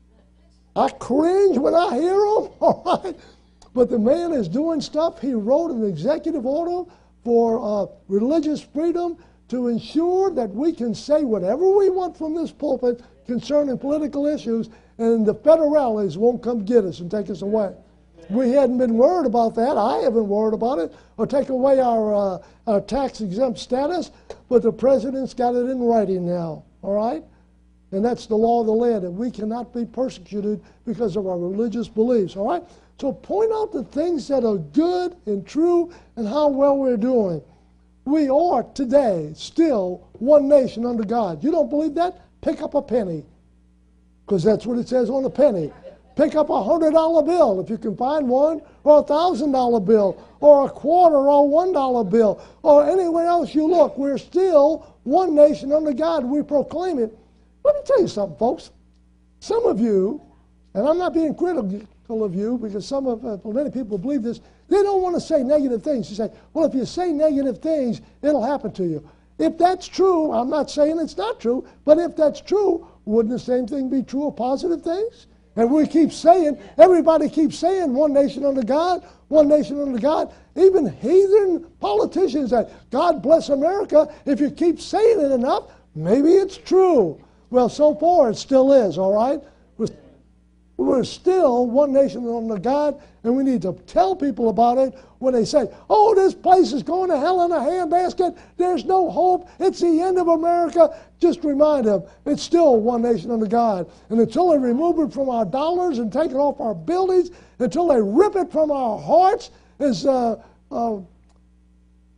[SPEAKER 2] I cringe when I hear them, all right? But the man is doing stuff. He wrote an executive order for uh, religious freedom to ensure that we can say whatever we want from this pulpit concerning political issues, and the federales won't come get us and take us away. We hadn't been worried about that. I haven't worried about it, or take away our, uh, our tax-exempt status, but the president's got it in writing now, all right? And that's the law of the land, and we cannot be persecuted because of our religious beliefs, all right? So point out the things that are good and true and how well we're doing. We are today still one nation under God. You don't believe that? Pick up a penny, because that's what it says on the penny. Pick up a one hundred dollar bill if you can find one, or a one thousand dollar bill, or a quarter or a one dollar bill, or anywhere else you look. We're still one nation under God. We proclaim it. Let me tell you something, folks. Some of you, and I'm not being critical of you, because some of uh, many people believe this, they don't want to say negative things. You say, well, if you say negative things, it'll happen to you. If that's true, I'm not saying it's not true, but if that's true, wouldn't the same thing be true of positive things? And we keep saying, everybody keeps saying one nation under God, one nation under God. Even heathen politicians say, God bless America. If you keep saying it enough, maybe it's true. Well, so far it still is, all right? We're, we're still one nation under God, and we need to tell people about it when they say, oh, this place is going to hell in a handbasket. There's no hope. It's the end of America. Just remind them, it's still one nation under God. And until they remove it from our dollars and take it off our buildings, until they rip it from our hearts, as uh, uh,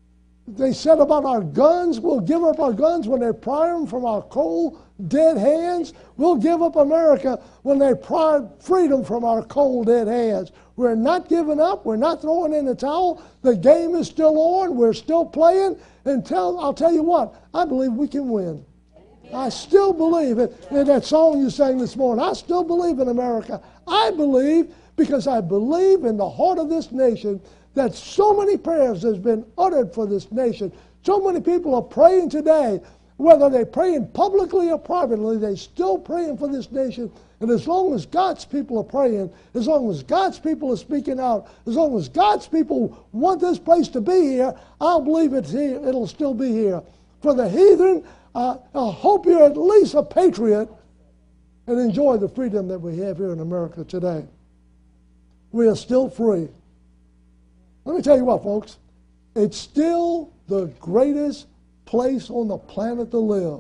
[SPEAKER 2] they said about our guns, we'll give up our guns when they pry them from our cold, dead hands. We'll give up America when they pry freedom from our cold, dead hands. We're not giving up. We're not throwing in the towel. The game is still on. We're still playing. And tell, I'll tell you what, I believe we can win. I still believe it. In that song you sang this morning, I still believe in America. I believe because I believe in the heart of this nation that so many prayers has been uttered for this nation. So many people are praying today, whether they're praying publicly or privately, they're still praying for this nation. And as long as God's people are praying, as long as God's people are speaking out, as long as God's people want this place to be here, I'll believe it's here, it'll still be here. For the heathen, uh, I hope you're at least a patriot and enjoy the freedom that we have here in America today. We are still free. Let me tell you what, folks. It's still the greatest place on the planet to live.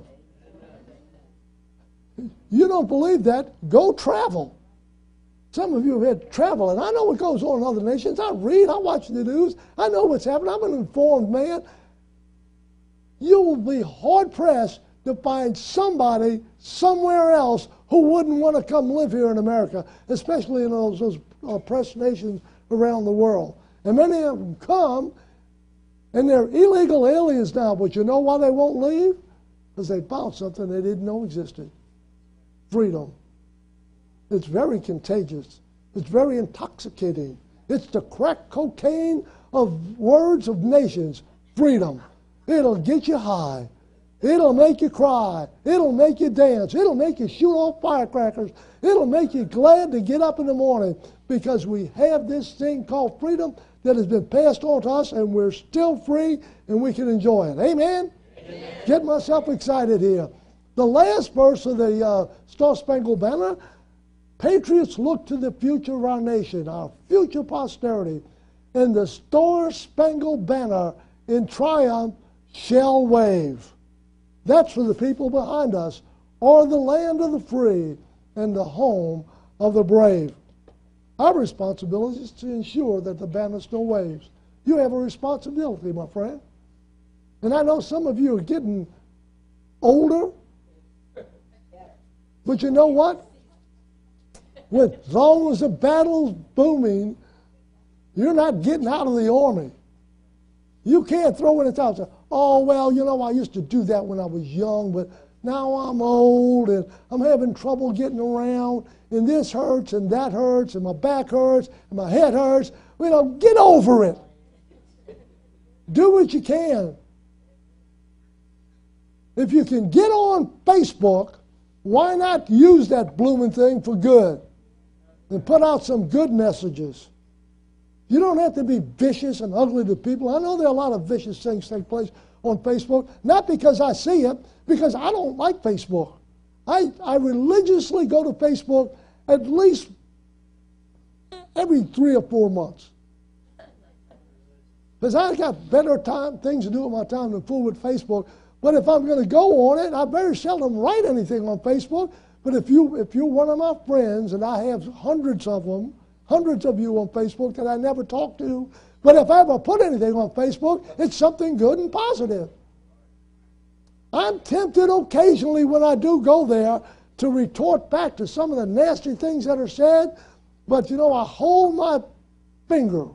[SPEAKER 2] You don't believe that? Go travel. Some of you have had travel, and I know what goes on in other nations. I read, I watch the news. I know what's happening. I'm an informed man. You will be hard-pressed to find somebody somewhere else who wouldn't want to come live here in America, especially in those, those oppressed nations around the world. And many of them come, and they're illegal aliens now, but you know why they won't leave? Because they found something they didn't know existed. Freedom. It's very contagious. It's very intoxicating. It's the crack cocaine of words of nations. Freedom. It'll get you high. It'll make you cry. It'll make you dance. It'll make you shoot off firecrackers. It'll make you glad to get up in the morning because we have this thing called freedom that has been passed on to us, and we're still free, and we can enjoy it. Amen? Amen. Get myself excited here. The last verse of the uh, Star-Spangled Banner, patriots look to the future of our nation, our future posterity, and the Star-Spangled Banner in triumph shall wave. That's for the people behind us, or the land of the free and the home of the brave. Our responsibility is to ensure that the banner still waves. You have a responsibility, my friend. And I know some of you are getting older, but you know what? When, as long as the battle's booming, you're not getting out of the army. You can't throw in the towel and say, oh, well, you know, I used to do that when I was young, but now I'm old and I'm having trouble getting around, and this hurts and that hurts and my back hurts and my head hurts. You know, get over it. Do what you can. If you can get on Facebook, why not use that blooming thing for good and put out some good messages? You don't have to be vicious and ugly to people. I know there are a lot of vicious things take place on Facebook, not because I see it, because I don't like Facebook. I, I religiously go to Facebook at least every three or four months. Because I got better time, things to do with my time than fool with Facebook. But if I'm going to go on it, I very seldom write anything on Facebook. But if, you, if you're one of my friends, and I have hundreds of them, hundreds of you on Facebook that I never talk to, but if I ever put anything on Facebook, it's something good and positive. I'm tempted occasionally when I do go there to retort back to some of the nasty things that are said, but you know, I hold my finger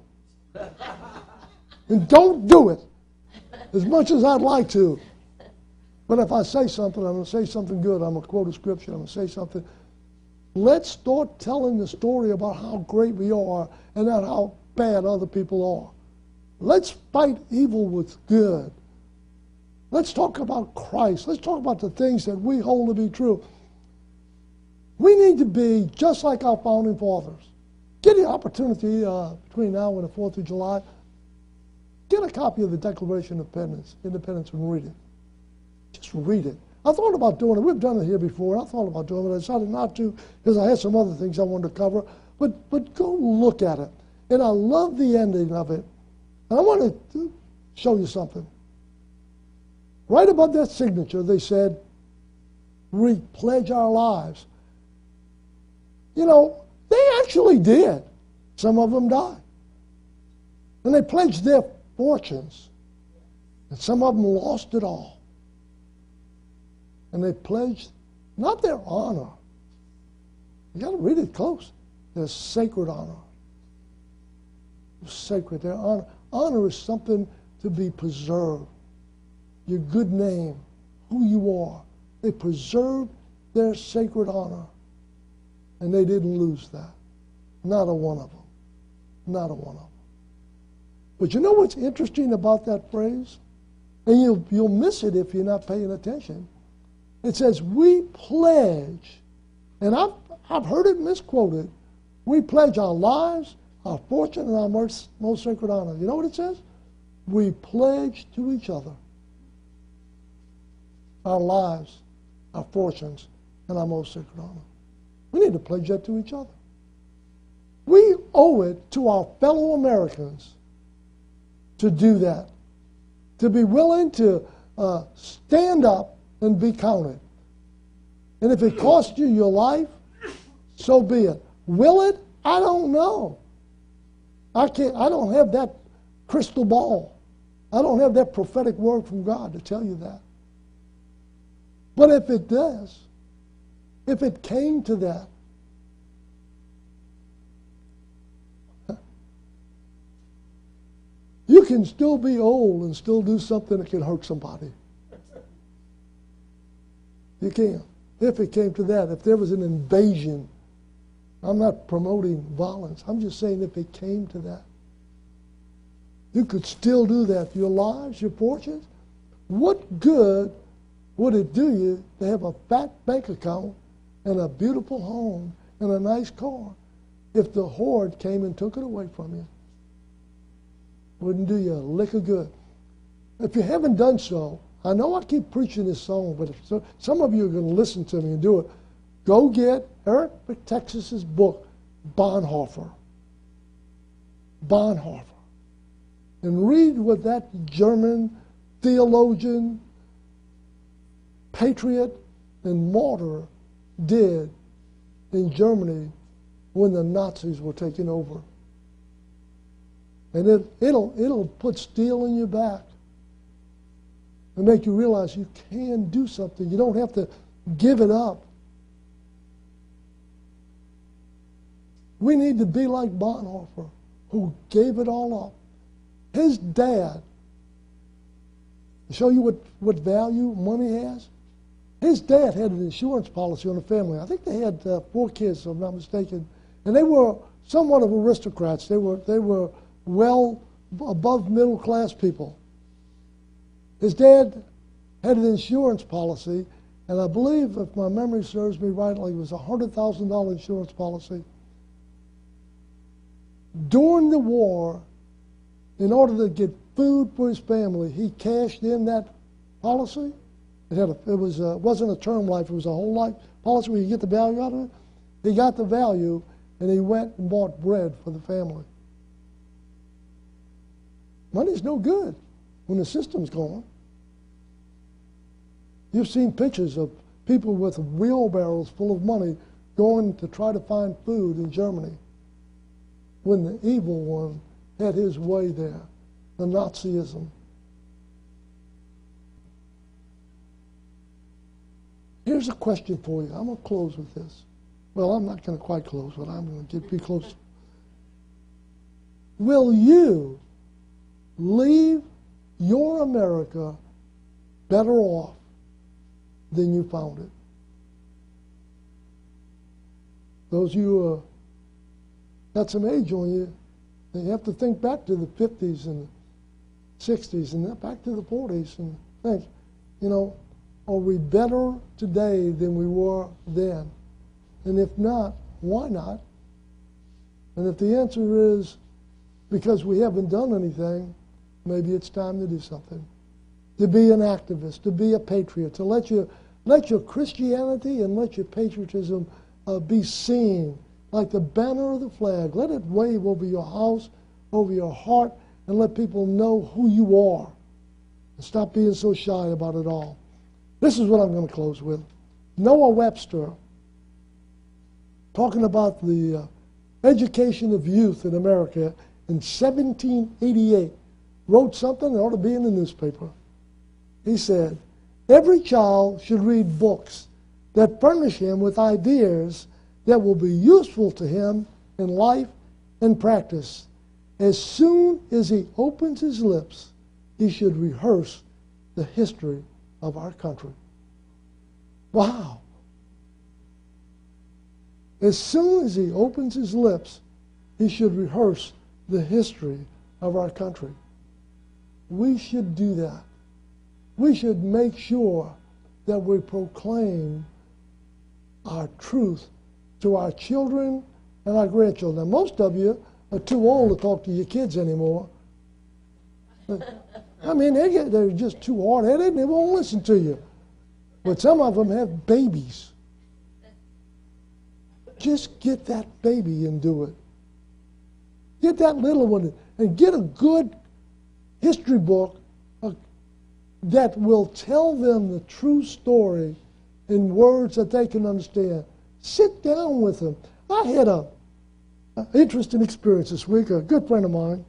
[SPEAKER 2] and don't do it as much as I'd like to. But if I say something, I'm going to say something good. I'm going to quote a scripture. I'm going to say something. Let's start telling the story about how great we are and not how bad other people are. Let's fight evil with good. Let's talk about Christ. Let's talk about the things that we hold to be true. We need to be just like our founding fathers. Get the opportunity uh, between now and the fourth of July. Get a copy of the Declaration of Independence, Independence and read it. Just read it. I thought about doing it. We've done it here before. I thought about doing it. I decided not to because I had some other things I wanted to cover. But, but go look at it. And I love the ending of it. And I want to show you something. Right above that signature, they said, we pledge our lives. You know, they actually did. Some of them died. And they pledged their fortunes. And some of them lost it all. And they pledged not their honor. You got to read it close. Their sacred honor. Sacred. Their honor. Honor is something to be preserved. Your good name, who you are. They preserved their sacred honor. And they didn't lose that. Not a one of them. Not a one of them. But you know what's interesting about that phrase? And you'll, you'll miss it if you're not paying attention. It says, we pledge, and I've, I've heard it misquoted, we pledge our lives, our fortune, and our most, most sacred honor. You know what it says? We pledge to each other our lives, our fortunes, and our most sacred honor. We need to pledge that to each other. We owe it to our fellow Americans to do that, to be willing to uh, stand up and be counted. And if it costs you your life, so be it. Will it? I don't know. I can't. I don't have that crystal ball. I don't have that prophetic word from God to tell you that. But if it does, if it came to that, you can still be old and still do something that can hurt somebody. You can. If it came to that, if there was an invasion, I'm not promoting violence. I'm just saying if it came to that, you could still do that. Your lives, your fortunes. What good would it do you to have a fat bank account and a beautiful home and a nice car if the horde came and took it away from you? Wouldn't do you a lick of good. If you haven't done so, I know I keep preaching this song, but if so, some of you are going to listen to me and do it. Go get Eric Texas's book, Bonhoeffer. Bonhoeffer. And read what that German theologian, patriot, and martyr did in Germany when the Nazis were taking over. And it, it'll, it'll put steel in your back and make you realize you can do something. You don't have to give it up. We need to be like Bonhoeffer, who gave it all up. His dad, to show you what, what value money has, his dad had an insurance policy on the family. I think they had uh, four kids, if I'm not mistaken. And they were somewhat of aristocrats. They were, they were well above middle class people. His dad had an insurance policy, and I believe, if my memory serves me right, like it was a one hundred thousand dollars insurance policy. During the war, in order to get food for his family, he cashed in that policy. It had a, it was a, wasn't a term life; it was a whole life policy where you get the value out of it. He got the value, and he went and bought bread for the family. Money's no good when the system's gone. You've seen pictures of people with wheelbarrows full of money going to try to find food in Germany when the evil one had his way there, the Nazism. Here's a question for you. I'm going to close with this. Well, I'm not going to quite close, but I'm going to get pretty close. Will you leave your America better off than you found it? Those of you who uh, got some age on you, you have to think back to the fifties and the sixties and back to the forties and think, you know, are we better today than we were then? And if not, why not? And if the answer is because we haven't done anything, maybe it's time to do something. To be an activist, to be a patriot, to let your, let your Christianity and let your patriotism uh, be seen like the banner of the flag. Let it wave over your house, over your heart, and let people know who you are. And stop being so shy about it all. This is what I'm going to close with. Noah Webster, talking about the uh, education of youth in America in seventeen eighty-eight, wrote something that ought to be in the newspaper. He said, every child should read books that furnish him with ideas that will be useful to him in life and practice. As soon as he opens his lips, he should rehearse the history of our country. Wow. As soon as he opens his lips, he should rehearse the history of our country. We should do that. We should make sure that we proclaim our truth to our children and our grandchildren. Now, most of you are too old to talk to your kids anymore. I mean, they get, they're just too hard-headed and they won't listen to you. But some of them have babies. Just get that baby and do it. Get that little one and get a good history book uh, that will tell them the true story in words that they can understand. Sit down with them. I had a, a interesting experience this week. A good friend of mine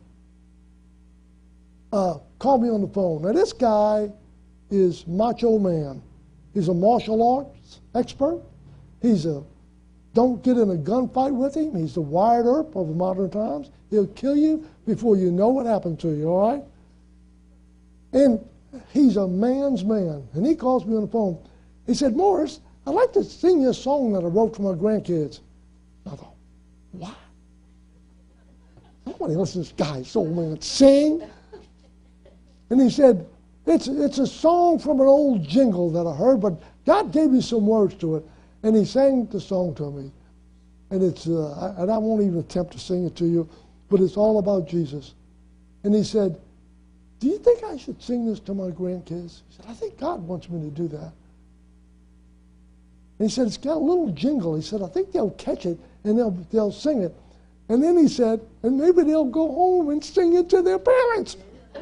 [SPEAKER 2] uh, called me on the phone. Now, this guy is macho man. He's a martial arts expert. He's a, don't get in a gunfight with him. He's the Wyatt Earp of modern times. He'll kill you before you know what happened to you, all right? And he's a man's man. And he calls me on the phone. He said, Morris, I'd like to sing you a song that I wrote for my grandkids. I thought, what? Nobody listens to this guy, this old man, sing. And he said, it's, it's a song from an old jingle that I heard, but God gave me some words to it. And he sang the song to me. And it's uh, I, and I won't even attempt to sing it to you, but it's all about Jesus. And he said, do you think I should sing this to my grandkids? He said, I think God wants me to do that. And he said, it's got a little jingle. He said, I think they'll catch it and they'll, they'll sing it. And then he said, and maybe they'll go home and sing it to their parents.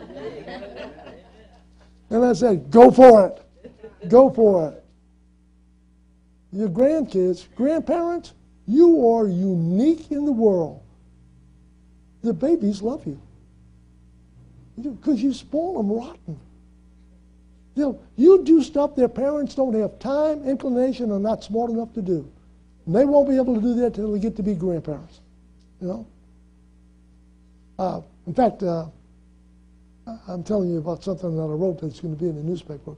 [SPEAKER 2] And I said, go for it. Go for it. Your grandkids, grandparents, you are unique in the world. The babies love you. Because you spoil them rotten. You know, you do stuff their parents don't have time, inclination, or not smart enough to do. And they won't be able to do that until they get to be grandparents. You know? Uh, in fact, uh, I'm telling you about something that I wrote that's going to be in the newspaper.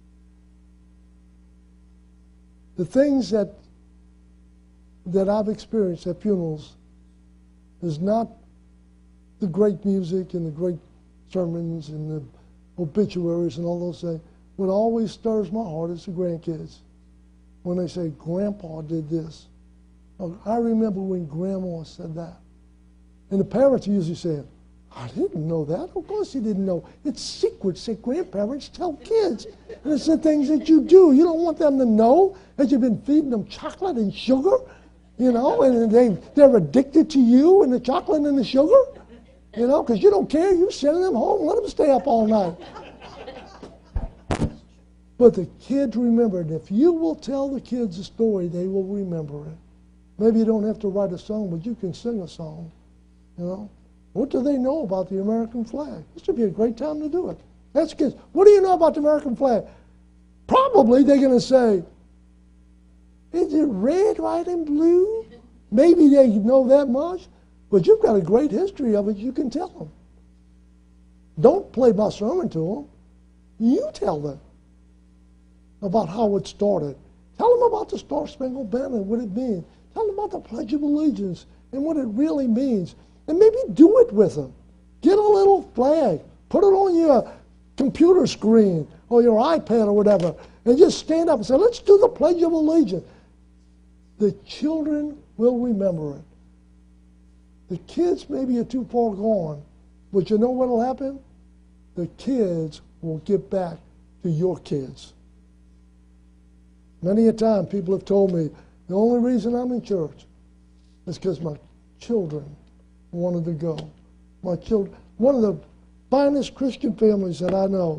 [SPEAKER 2] The things that that I've experienced at funerals is not the great music and the great sermons and the obituaries and all those things. What always stirs my heart is the grandkids. When they say, Grandpa did this. Oh, I remember when Grandma said that. And the parents usually say, I didn't know that. Of course you didn't know. It's secrets that grandparents tell kids. And it's the things that you do. You don't want them to know that you've been feeding them chocolate and sugar, you know, and they, they're addicted to you and the chocolate and the sugar, you know, because you don't care. You're sending them home. Let them stay up all night. But the kids remember it. If you will tell the kids a story, they will remember it. Maybe you don't have to write a song, but you can sing a song, you know. What do they know about the American flag? This would be a great time to do it. Ask kids, what do you know about the American flag? Probably they're going to say, is it red, white, and blue? Maybe they know that much, but you've got a great history of it you can tell them. Don't play my sermon to them. You tell them about how it started. Tell them about the Star-Spangled Banner and what it means. Tell them about the Pledge of Allegiance and what it really means. And maybe do it with them. Get a little flag. Put it on your computer screen or your iPad or whatever. And just stand up and say, let's do the Pledge of Allegiance. The children will remember it. The kids maybe are too far gone. But you know what will happen? The kids will get back to your kids. Many a time people have told me, the only reason I'm in church is because my children wanted to go. My children, one of the finest Christian families that I know,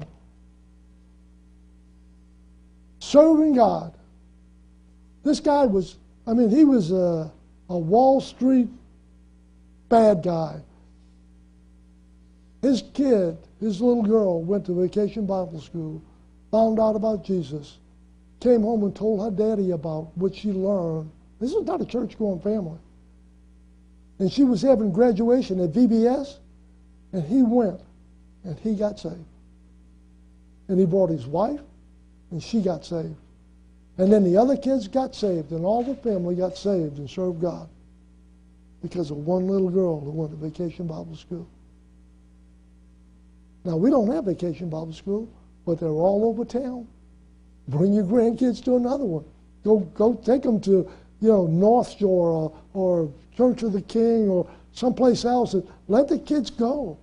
[SPEAKER 2] serving God. This guy was, I mean, he was a, a Wall Street bad guy. His kid, his little girl, went to Vacation Bible School found out about Jesus, came home and told her daddy about what she learned. This is not a church-going family. And she was having graduation at V B S, and he went, and he got saved. And he brought his wife, and she got saved. And then the other kids got saved, and all the family got saved and served God because of one little girl who went to Vacation Bible School. Now, we don't have Vacation Bible School, but they're all over town. Bring your grandkids to another one. Go go take them to, you know, North Shore or, or Church of the King or someplace else. And let the kids go.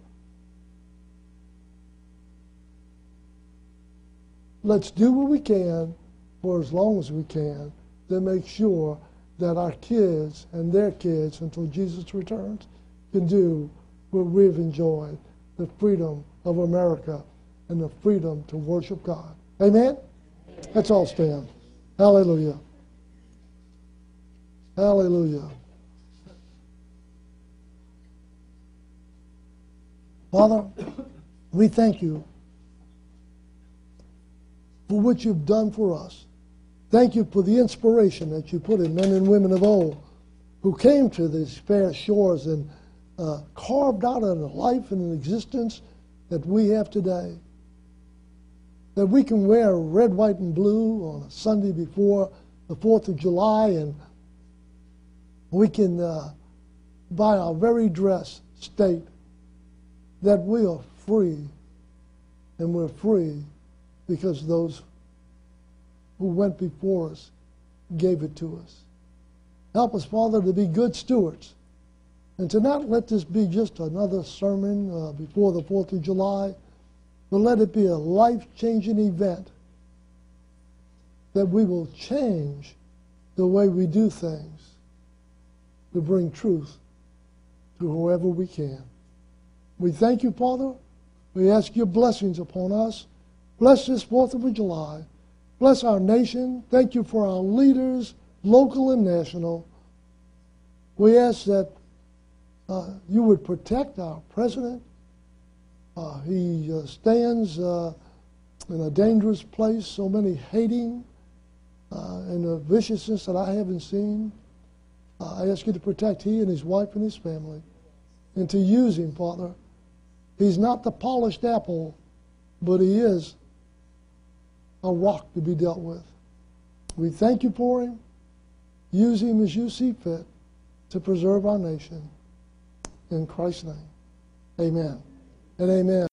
[SPEAKER 2] Let's do what we can for as long as we can to make sure that our kids and their kids, until Jesus returns, can do what we've enjoyed, the freedom of America and the freedom to worship God. Amen? Let's all stand. Hallelujah. Hallelujah. Father, we thank you for what you've done for us. Thank you for the inspiration that you put in men and women of old who came to these fair shores and uh, carved out a life and an existence that we have today. That we can wear red, white, and blue on a Sunday before the fourth of July, and we can, uh, by our very dress, state that we are free, and we're free because those who went before us gave it to us. Help us, Father, to be good stewards and to not let this be just another sermon uh, before the fourth of July, but let it be a life-changing event that we will change the way we do things to bring truth to whoever we can. We thank you, Father. We ask your blessings upon us. Bless this fourth of July. Bless our nation. Thank you for our leaders, local and national. We ask that uh, you would protect our president. Uh, he uh, stands uh, in a dangerous place, so many hating uh, and the viciousness that I haven't seen. Uh, I ask you to protect he and his wife and his family and to use him, Father. He's not the polished apple, but he is a rock to be dealt with. We thank you for him. Use him as you see fit to preserve our nation. In Christ's name, amen and amen.